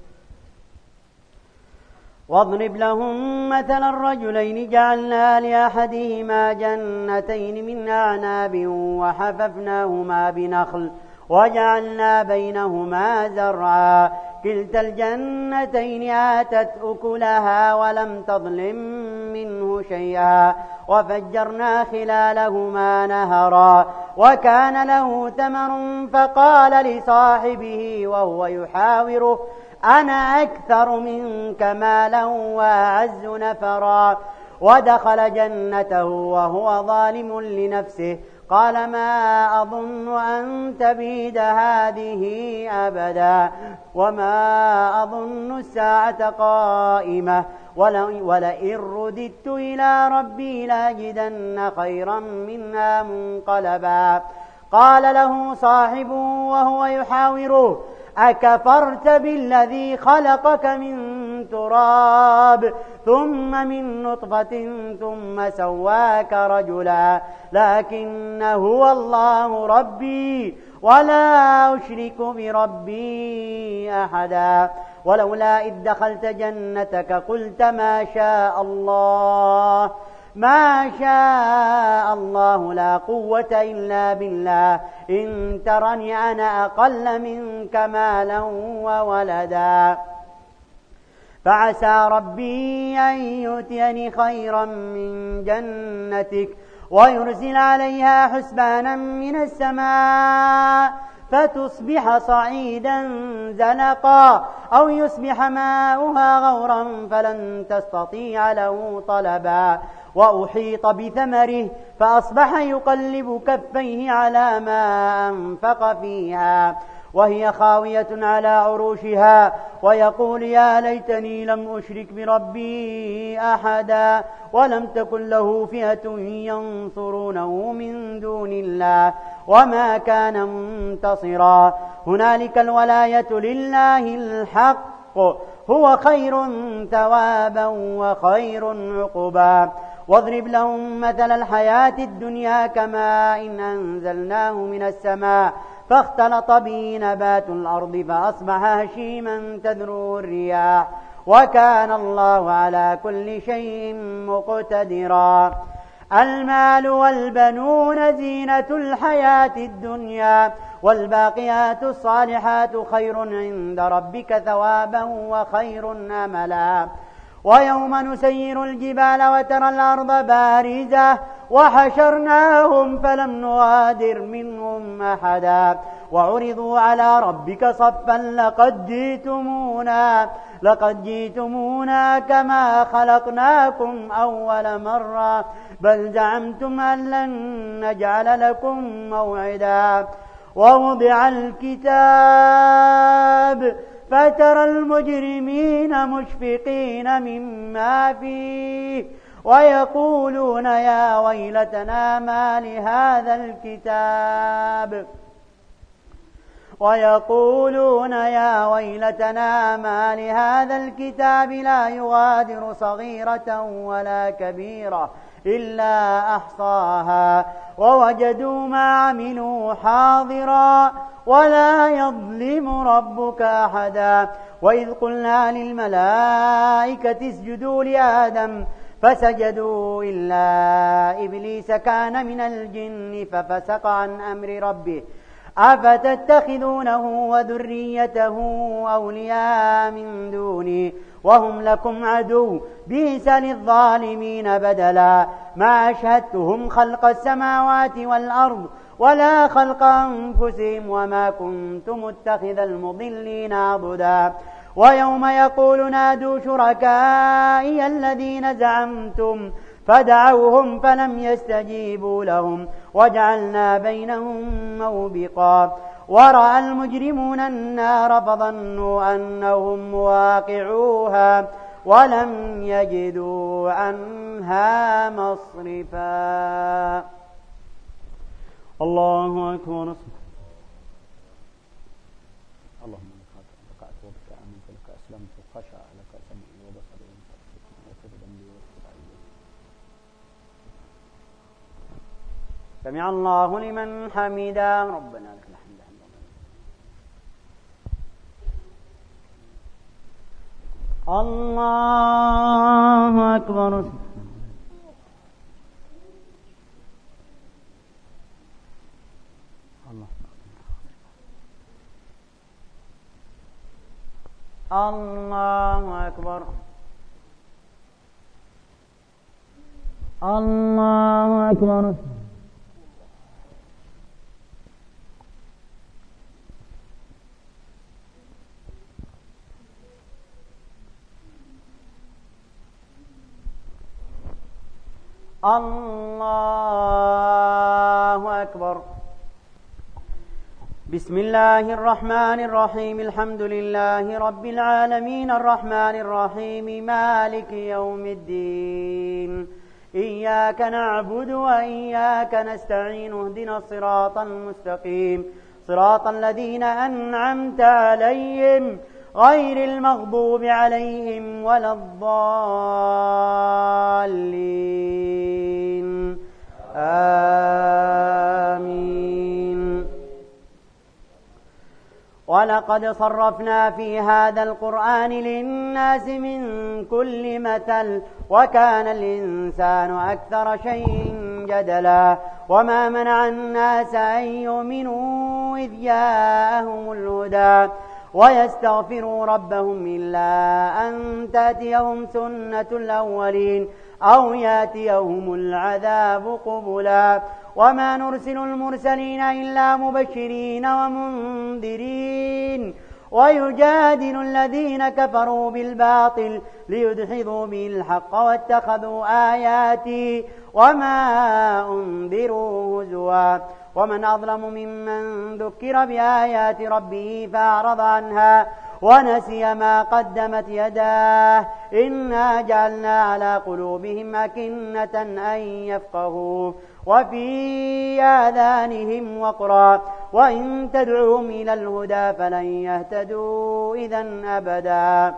واضرب لهم مثل الرجلين جعلنا لأحدهما جنتين من أعناب وحففناهما بنخل وجعلنا بينهما زرعا كلتا الجنتين آتت أكلها ولم تظلم منه شيئا وفجرنا خلالهما نهرا وكان له ثمر فقال لصاحبه وهو يحاوره أنا أكثر منك مالا وأعز نفرا ودخل جنته وهو ظالم لنفسه قال ما أظن أن تبيد هذه أبدا وما أظن الساعة قائمة ولئن رددت إلى ربي لأجدن خيرا منها منقلبا. قال له صاحبه وهو يحاوره أكفرت بالذي خلقك من تراب ثم من نطفة ثم سواك رجلا لكن هو الله ربي ولا أشرك بربي أحدا. ولولا إذ دخلت جنتك قلت ما شاء الله ما شاء الله لا قوة إلا بالله إن ترني أنا أقل منك مالا وولدا فعسى ربي أن يؤتيني خيرا من جنتك ويرسل عليها حسبانا من السماء فتصبح صعيدا زلقا أو يصبح ماؤها غورا فلن تستطيع له طلبا. وأحيط بثمره فأصبح يقلب كفيه على ما أنفق فيها وهي خاوية على عروشها ويقول يا ليتني لم أشرك بربي أحدا ولم تكن له فئة ينصرونه من دون الله وما كان منتصرا. هنالك الولاية لله الحق هو خير ثوابا وخير عقبا. واضرب لهم مثل الحياة الدنيا كماء إن أنزلناه من السماء فاختلط به نبات الأرض فأصبح هشيما تذروه الرياح وكان الله على كل شيء مقتدرا. المال والبنون زينة الحياة الدنيا والباقيات الصالحات خير عند ربك ثوابا وخير أملا. ويوم نسير الجبال وترى الأرض بارزة وحشرناهم فلم نغادر منهم أحدا وعرضوا على ربك صفا لقد جئتمونا لقد جئتمونا كما خلقناكم أول مرة بل زعمتم أن لن نجعل لكم موعدا. ووضع الكتاب فترى المجرمين مشفقين مما فيه ويقولون يا ويلتنا ما لهذا الكتاب ويقولون يا ويلتنا ما لهذا الكتاب لا يغادر صغيرة ولا كبيرة إلا أحصاها ووجدوا ما عملوا حاضرا ولا يظلم ربك أحدا. وإذ قلنا للملائكة اسجدوا لآدم فسجدوا إلا إبليس كان من الجن ففسق عن أمر ربه أفتتخذونه وذريته أولياء من دوني وهم لكم عدو بئس للظالمين بدلا. ما أشهدتهم خلق السماوات والأرض ولا خلق أنفسهم وما كنت متخذ المضلين عضدا. ويوم يقول نادوا شركائي الذين زعمتم فدعوهم فلم يستجيبوا لهم وجعلنا بينهم موبقا. ورأى المجرمون النار فظنوا أنهم مواقعوها ولم يجدوا عنها مصرفا. الله أكبر. اللهم لك ركعت وبك آمنت لك أسلمت وخشع لك سمعي وبصري وغفر ذنبي واغفر عيبي. سمع الله لمن حمده ربنا لك الحمد حمدا. الله أكبر. الله أكبر. الله أكبر. الله أكبر. بسم الله الرحمن الرحيم. الحمد لله رب العالمين الرحمن الرحيم مالك يوم الدين. إياك نعبد وإياك نستعين اهدنا الصراط المستقيم صراط الذين أنعمت عليهم غير المغضوب عليهم ولا الضالين آمين. ولقد صرفنا في هذا القرآن للناس من كل مثل وكان الإنسان أكثر شيء جدلا. وما منع الناس أن يؤمنوا إذ جاءهم الهدى ويستغفروا ربهم إلا أن تأتيهم سنة الأولين أو يأتيهم العذاب قبلا. وما نرسل المرسلين إلا مبشرين ومنذرين ويجادل الذين كفروا بالباطل ليدحضوا به الحق واتخذوا آياتي وما أنذروا هزوا. ومن أظلم ممن ذكر بآيات ربه فأعرض عنها ونسي ما قدمت يداه إنا جعلنا على قلوبهم أكنة أن يفقهوا وفي آذانهم وقرا وإن تدعوهم إلى الهدى فلن يهتدوا إذن أبدا.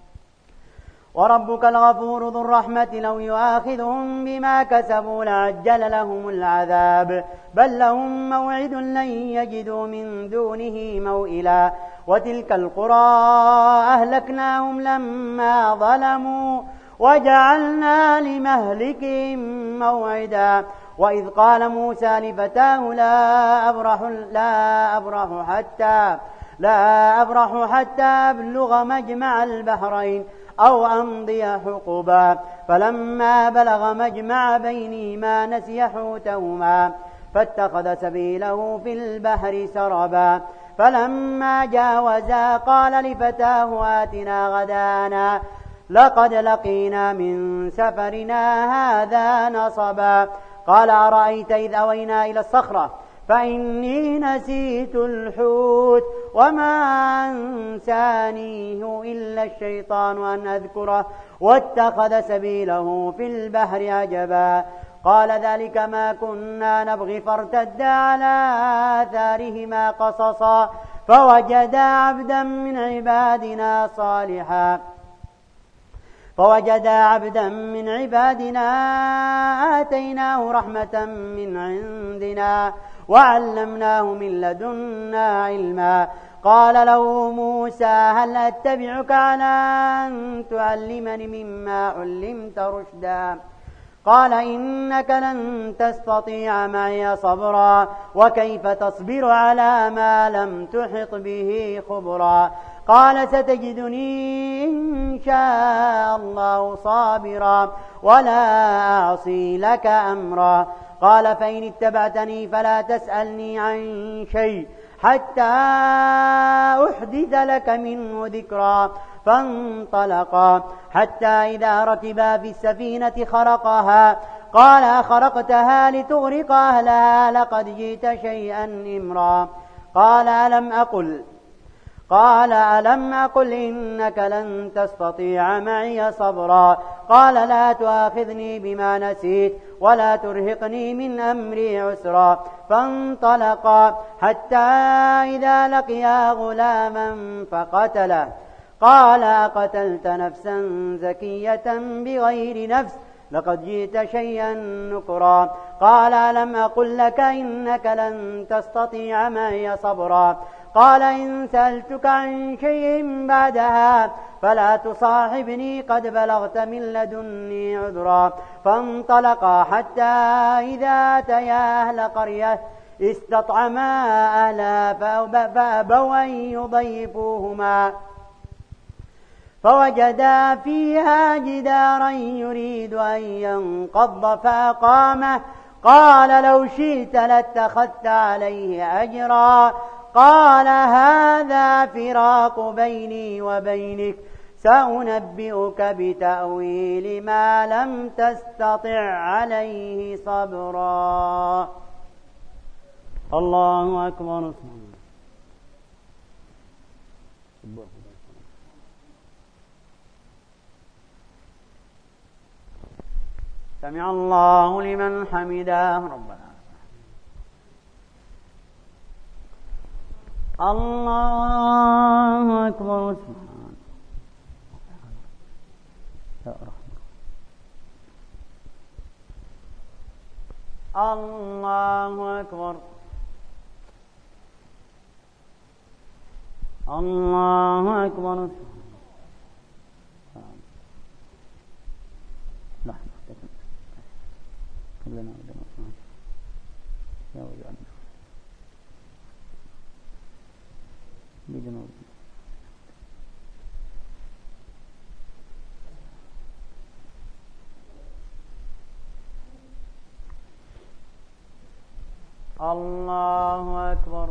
وربك الغفور ذو الرحمة لو يؤاخذهم بما كسبوا لعجل لهم العذاب بل لهم موعد لن يجدوا من دونه موئلا. وتلك القرى أهلكناهم لما ظلموا وجعلنا لمهلكهم موعدا. وإذ قال موسى لفتاه لا أبرح, لا أبرح حتى لا أبرح حتى أبلغ مجمع البحرين أو أمضي حقبا فلما بلغ مجمع بينهما نسي حوتهما فاتخذ سبيله في البحر سربا. فلما جاوزا قال لفتاه آتنا غدانا لقد لقينا من سفرنا هذا نصبا. قال أرأيت إذ أوينا إلى الصخرة فإني نسيت الحوت وما أنسانيه إلا الشيطان أن أذكره واتخذ سبيله في البحر عجبا. قال ذلك ما كنا نبغي فارتدا على آثارهما قصصا فوجدا عبدا من عبادنا صالحا فوجدا عبدا من عبادنا آتيناه رحمة من عندنا وعلمناه من لدنا علما. قال له موسى هل أتبعك على أن تعلمني مما علمت رشدا؟ قال إنك لن تستطيع معي صبرا وكيف تصبر على ما لم تحط به خبرا. قال ستجدني إن شاء الله صابرا ولا أعصي لك أمرا. قال فإن اتبعتني فلا تسألني عن شيء حتى أحدث لك منه ذكرا. فانطلقا حتى إذا ركبا في السفينة خرقها قال أخرقتها لتغرق أهلها لقد جئت شيئا إمرا. قال ألم أقل قال ألم أقل إنك لن تستطيع معي صبرا. قال لا تؤاخذني بما نسيت ولا ترهقني من أمري عسرا. فانطلقا حتى إذا لقيا غلاما فقتله قال أقتلت نفسا زكية بغير نفس لقد جئت شيئا نكرا. قال ألم أقل لك إنك لن تستطيع معي صبرا. قال إن سألتك عن شيء بعدها فلا تصاحبني قد بلغت من لدني عذرا. فانطلقا حتى إذا أتيا أهل قرية استطعما أهلها فأبوا أن يضيفوهما فوجدا فيها جدارا يريد أن ينقض فأقامه. قال لو شئت لاتخذت عليه أجرا. قال هذا فراق بيني وبينك سأنبئك بتأويل ما لم تستطع عليه صبرا. الله أكبر. سمع الله لمن حمده ربنا. الله أكبر. الله أكبر. الله أكبر. لنا يا وجعلنا بجنوب الله أكبر.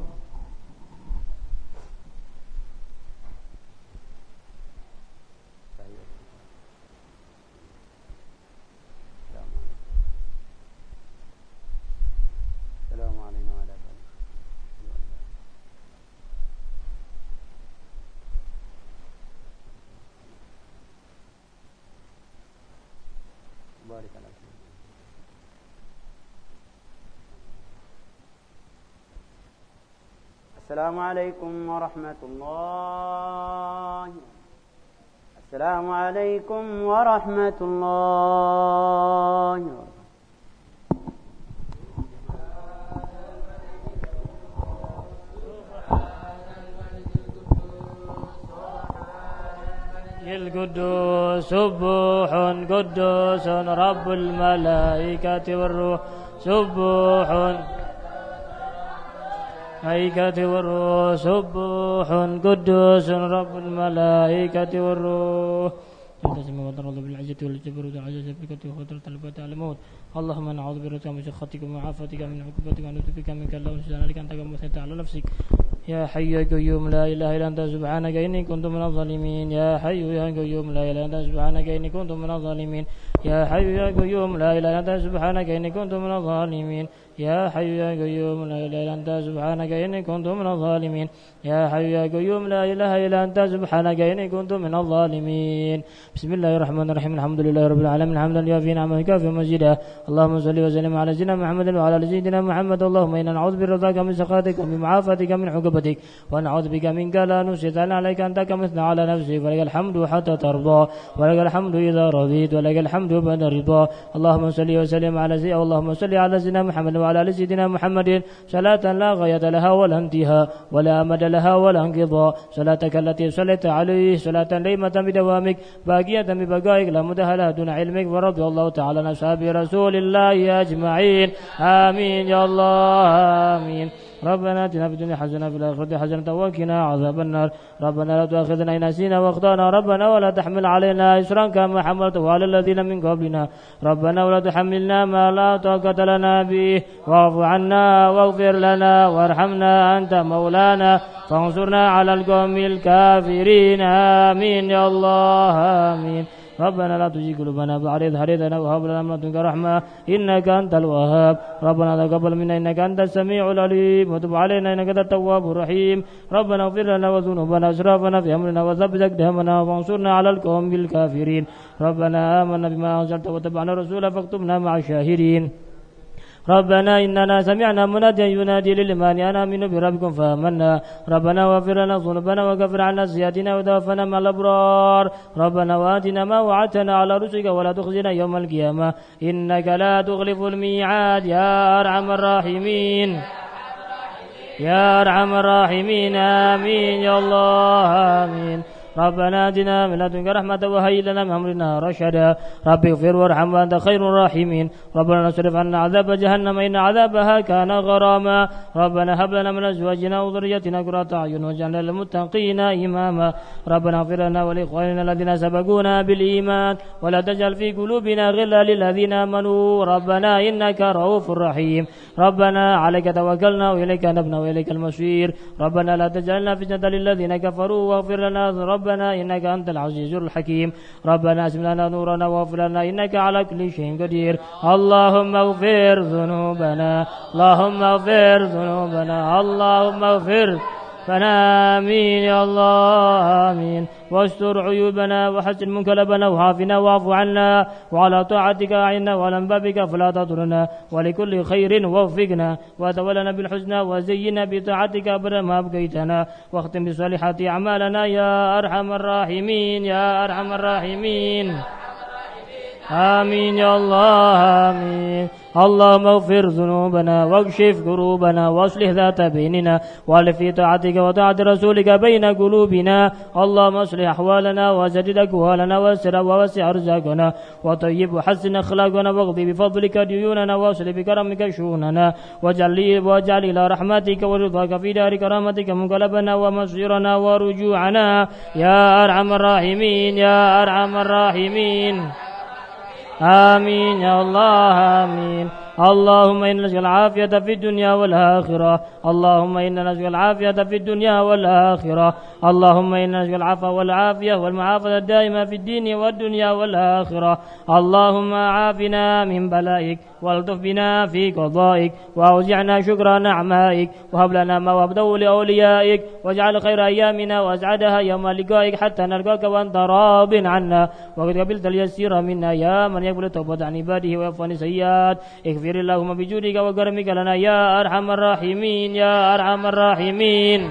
السلام عليكم ورحمة الله. السلام عليكم ورحمة الله. القدوس سبوح قدوس رب الملائكة والروح سبوح الملائكة والروح سبوح قدوس رب الملائكة والروح تنتسم وترضى بالعزة والجبروت والعزة بك وقدرة البت على الموت. اللهم نعوذ برضاك من سخطك ومعافتك من عقوبتك ونعوذ بك منك اللهم سبحانك لك أنت كما مثلت على نفسك. يا حي يا قيوم لا إله إلا أنت سبحانك إني كنت من الظالمين. يا حي يا قيوم لا إله إلا أنت سبحانك إني كنت من الظالمين. يا حي يا قيوم لا إله إلا أنت سبحانك إني كنت من الظالمين. يا حي يا قيوم لا إله إلا أنت سبحانك إني كنت من الظالمين يا حي يا قيوم لا إله إلا أنت سبحانك إني كنت من الظالمين بسم الله الرحمن الرحيم الحمد لله رب العالمين حمدا يوافي نعمه كافي مزيدا اللهم صل وسلم على سيدنا محمد وعلى آل سيدنا محمد اللهم إنا نعوذ برضاك من سخطك ومن معافاتك من عقوبتك ونعوذ بك منك لا نحصي ثناء عليك أنت كما أثنى على نفسك ولك الحمد حتى ترضى ولك الحمد إذا رضيت ولك الحمد بعد الرضا اللهم صل وسلم على سيدنا اللهم صل على سيدنا محمد وعلى آل سيدنا محمد صلاة لا غاية لها ولا انتهاء ولا أمد لها ولا انقضاء صلاتك التي صليت عليه صلاة دائمة بدوامك باقية ببقائك لا مدهلة دون علمك ورضي الله تعالى عن أصحاب رسول الله أجمعين آمين يا الله آمين ربنا اتنا في الدنيا حسنة في الآخرة حسنة وقنا عذاب النار ربنا لا تؤاخذنا إن نسينا واخطأنا ربنا ولا تحمل علينا إصرا كما حملته على الذين من قبلنا ربنا ولا تحملنا ما لا طاقة لنا به واعف عنا واغفر لنا وارحمنا أنت مولانا فانصرنا على القوم الكافرين آمين يا الله آمين ربنا لا تزغ قلوبنا بعد إذ هديتنا وهب لنا من لدنك رحمة إنك أنت الوهاب ربنا تقبل منا إنك أنت السميع العليم وتب علينا إنك أنت التواب الرحيم ربنا اغفر لنا وذنوبنا وإسرافنا في أمرنا وثبت أقدامنا وانصرنا على القوم الكافرين ربنا آمنا بما أنزلت واتبعنا الرسول فاكتبنا مع الشاهدين ربنا إننا سمعنا مناديا ينادي للإيمان أن آمنوا بربكم فآمنا ربنا واغفر لنا ذنوبنا وكفر عنا سيئاتنا وتوفنا مع الأبرار ربنا وآتنا ما وعدتنا على رسلك ولا تخزنا يوم القيامة إنك لا تخلف الميعاد يا أرحم الراحمين يا أرحم الراحمين آمين يا الله آمين ربنا آتنا من لدنك رحمة وهيئ لنا من أمرنا رشدا رب اغفر وارحم وأنت خير الراحمين ربنا اصرف عنا عذاب جهنم إن عذابها كان غراما ربنا هب لنا من أزواجنا وذريتنا قرة أعين واجعلنا للمتقين إماما ربنا اغفر لنا ولإخواننا الذين سبقونا بالإيمان ولا تجعل في قلوبنا غلا للذين آمنوا ربنا إنك رؤوف رحيم ربنا عليك توكلنا وإليك نبنا وإليك المصير ربنا لا تجعلنا فتنة للذين كفروا واغفر لنا ربنا إنك أنت العزيز الحكيم ربنا اسم لنا نورنا واغفر لنا إنك على كل شيء قدير اللهم اغفر ذنوبنا اللهم اغفر ذنوبنا اللهم اغفر فنا آمين يا الله آمين واستر عيوبنا وحسن منكلبنا وعافنا واعف عنا وعلى طاعتك أعنا وعلى بابك فلا تضرنا ولكل خير وفقنا وتولنا بالحسنى وزينا بطاعتك أبدا ما أبقيتنا واختم بصالحات أعمالنا يا أرحم الراحمين يا أرحم الراحمين آمين يا الله آمين اللهم اغفر ذنوبنا واكشف كروبنا واصلح ذات بيننا والف في طاعتك وطاعة رسولك بين قلوبنا اللهم اصلح أحوالنا وسدد أقوالنا واسر ووسع رزقنا وطيب وحسن أخلاقنا واقضي بفضلك ديوننا واصل بكرمك شؤوننا واجعل واجعل إلى رحمتك ورضاك في دار كرامتك منقلبنا ومصيرنا ورجوعنا يا أرحم الراحمين يا أرحم الراحمين آمين يا الله آمين اللهم إنا نسأل العافية في الدنيا والآخرة اللهم إنا نسأل العافية في الدنيا والآخرة اللهم إنا نسأل العفو والعافية والمعافاة الدائمة في الدين والدنيا والآخرة اللهم عافنا من بلائك والطف بنا في قضائك وأوزعنا شكر نعمائك وهب لنا ما وابدو لأوليائك واجعل خير أيامنا وأسعدها يوم لقائك حتى نلقاك وأنت راض عنا وقد قبلت اليسير منا يا من يقبل التوبة عن عباده ويعفو عن السيئات اغفر اللهم بجودك وكرمك لنا يا أرحم الراحمين يا أرحم الراحمين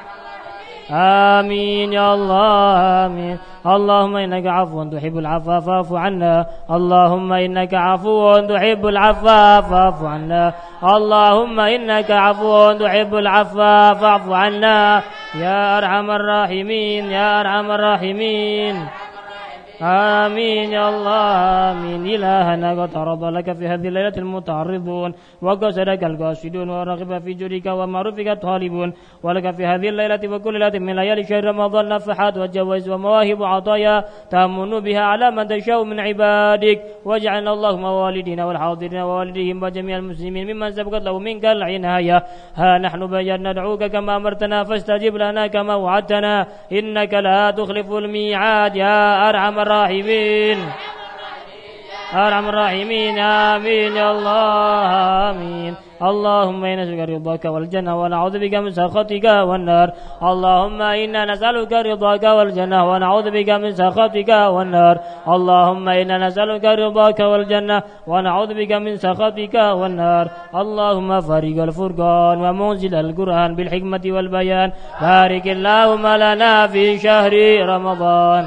آمين يا الله آمين اللهم إنك عفو تحب العفو فاعف عنا اللهم إنك عفو تحب العفو فاعف عنا اللهم إنك عفو تحب العفو فاعف عنا يا أرحم الراحمين يا أرحم الراحمين آمين يا الله آمين إلهنا قد عرض لك في هذه الليلة المتعرضون وقصدك القاصدون ورغب في جودك ومعروفك الطالبون ولك في هذه الليلة وكل ليلة من ليالي شهر رمضان نفحات وجوائز ومواهب وعطايا تمن بها على من تشاء من عبادك واجعلنا اللهم ووالدينا والحاضرين ووالديهم وجميع المسلمين ممن سبقت له منك العناية ها نحن بينا ندعوك كما أمرتنا فاستجب لنا كما وعدتنا إنك لا تخلف الميعاد يا أرحم الراحمين أرحم الراحمين آمين يا الله آمين. اللهم إنا نسألك رضاك والجنة ونعوذ بك من سخطك والنار. اللهم إنا نسألك رضاك والجنة ونعوذ بك من سخطك والنار. اللهم إنا نسألك رضاك والجنة ونعوذ بك من سخطك والنار. اللهم فارق الفرقان ومنزل القرآن بالحكمة والبيان. بارك اللهم لنا في شهر رمضان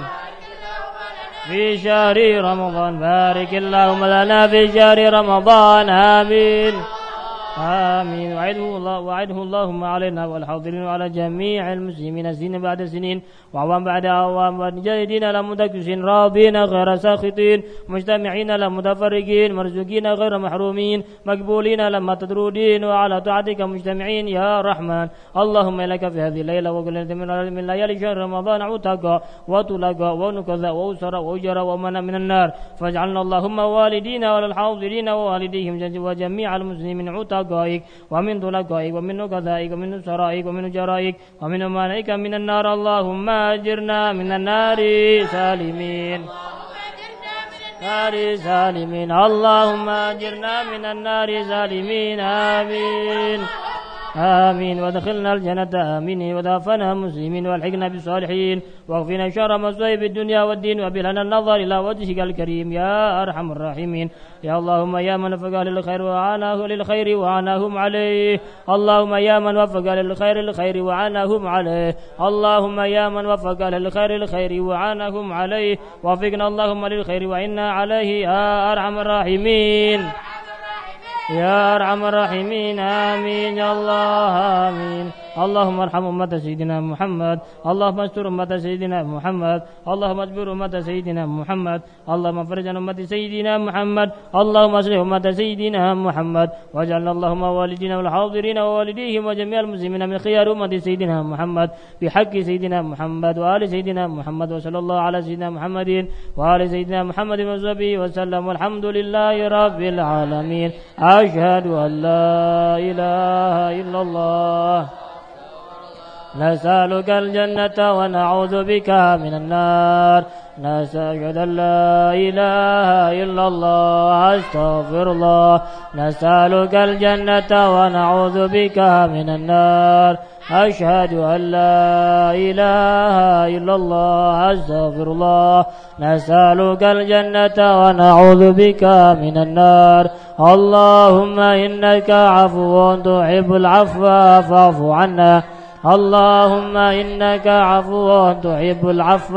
في شهر رمضان بارك اللهم لنا في شهر رمضان آمين آمين. وعده الله وعده اللهم علينا والحاضرين وعلى جميع المسلمين سنين بعد سنين وعوام بعد أعوام مجاهدين لا مدكسين راضين غير ساخطين مجتمعين لا متفرقين مرزوقين غير محرومين مقبولين لما تدرودين وعلى طاعتك مجتمعين يا رحمن. اللهم لك في هذه الليلة وكل من ليالي شهر رمضان عتقا وطلقا ونكذا وأسرا وأجرا ومنع من النار. فاجعلنا اللهم والدينا وللحاضرين ووالديهم وجميع المسلمين عتقا ومن طلقائك ومن نكذائك ومن سرائك ومن جرائك ومن أمانئك من النار. اللهم أجرنا من النار سالمين نار سالمين. اللهم أجرنا من النار سالمين آمين آمين. وادخلنا الجنة آمين وتوفنا مسلمين والحقنا بالصالحين واغفنا شر مصائب الدنيا والدين وبلنا النظر إلى وجهك الكريم يا أرحم الراحمين. يا اللهم يا من وفق للخير وعاناه للخير وعاناهم عليه. اللهم يا من وفق للخير للخير وعاناهم عليه. اللهم يا من وفق للخير للخير وعاناهم عليه. وفقنا اللهم للخير وعنا عليه يا أرحم الراحمين يا أرحم الراحمين آمين يا الله آمين. اللهم ارحم أمة سيدنا محمد. اللهم استر أمة سيدنا محمد. اللهم اجبر أمة سيدنا محمد. اللهم فرج عن أمة سيدنا محمد. اللهم اصلح أمة سيدنا محمد. واجعلنا اللهم والدينا والحاضرين ووالديهم وجميع المسلمين من خيار أمة سيدنا محمد بحق سيدنا محمد وآل سيدنا محمد. وصلى الله على سيدنا محمد وآل سيدنا محمد وصحبه وسلم والحمد لله رب العالمين. أشهد أن لا إله إلا الله. نسألك الجنة ونعوذ بك من النار. نسأل أن لا إله إلا الله أستغفر الله. نسألك الجنة ونعوذ بك من النار. أشهد أن لا إله إلا الله أستغفر الله. نسألك الجنة ونعوذ بك من النار. اللهم إنك عفو تحب العفو فاعف عنا. اللهم إنك عفو تحب العفو.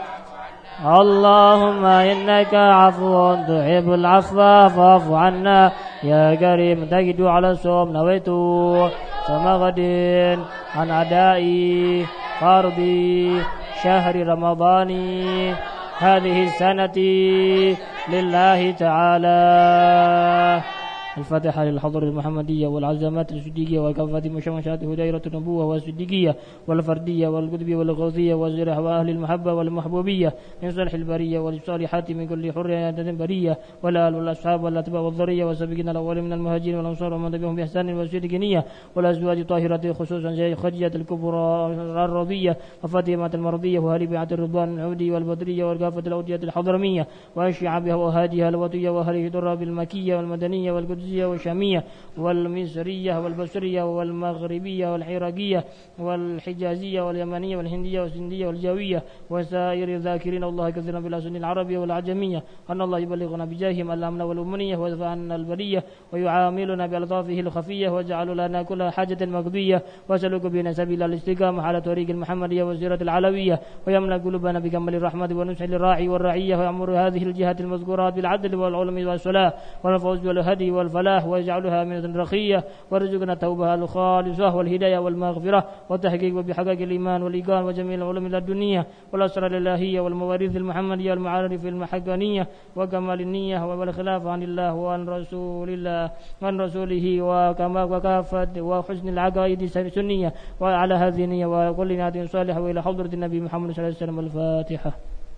اللهم إنك عفو تحب العفو فاعف عنا يا كريم. تجد على الصوم نويت سمغد عن أداء فرض شهر رمضان هذه السنة لله تعالى. الفاتحة للحضر المحمدية والعزمات الصديقية وكافة مشمشات دائرة النبوة والصديقية والفردية والقطبية والغوثية والزرح وأهل المحبة والمحبوبية من صالح البرية والصالحات من كل حرية برية والآل والأصحاب والأتباع والذرية والسابقين الأول من المهاجرين والأنصار ومن تبعهم بإحسان والصدق نية والأزواج الطاهرة خصوصا زي خديجة الكبرى الرضية وفاطمة المرضية وهريبة الرضوان العودي والبدرية والكافة الأودية الحضرمية وشعبها وهاديها الوطية وأهله دراب المكية والمدنية والقدسية والشامية والمصرية والبصرية والمغربية والعراقية والحجازية واليمنية والهندية والسندية والجاوية وسائر الذاكرين الله كثيرا بالأسن العربية والعجمية. أن الله يبلغنا بجاههم الأمن والأمنية ويدفع عنا البلية ويعاملنا بألطافه الخفية ويجعل لنا كل حاجة مقضية وسلك بنا سبيل الاستقامة على طريق المحمدية والسيرة العلوية ويملأ قلوبنا بكمل الرحمة والنصح للراعي والرعية ويأمر هذه الجهات المذكورات بالعدل والعلم والصلاة والفوز والهدي والفلاح ويجعلها من رخية وارزقنا توبها الخالصة والهداية والمغفرة والتحقيق بحقائق الإيمان والإيقان وجميع العلوم الدنيا والأسرار الإلهية والمواريث المحمدية والمعارف المحقانية وكمال النية والخلاف عن الله وعن رسول الله وعن رسوله وكما وكافة وحسن العقائد السنية وعلى هذه النية وكل نادي صالح وإلى حضرة النبي محمد صلى الله عليه وسلم. الفاتحة.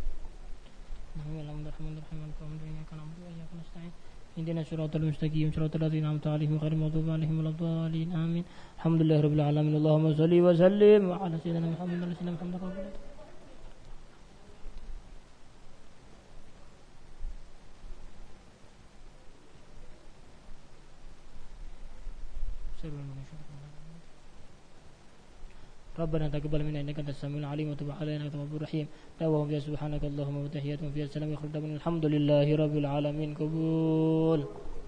اهدنا الصراط المستقيم صراط الذين أنعمت عليهم غير المغضوب عليهم ولا الضالين آمين. الحمد لله رب العالمين. اللهم صل وسلم على سيدنا محمد وعلى سيدنا محمد رب العالمين. ربنا تقبل منا إنك أنت السميع العليم وتب علينا إنك أنت الغفور الرحيم. دعواهم فيها سبحانك اللهم وتحياتهم فيها السلام. الحمد لله رب العالمين. قبول.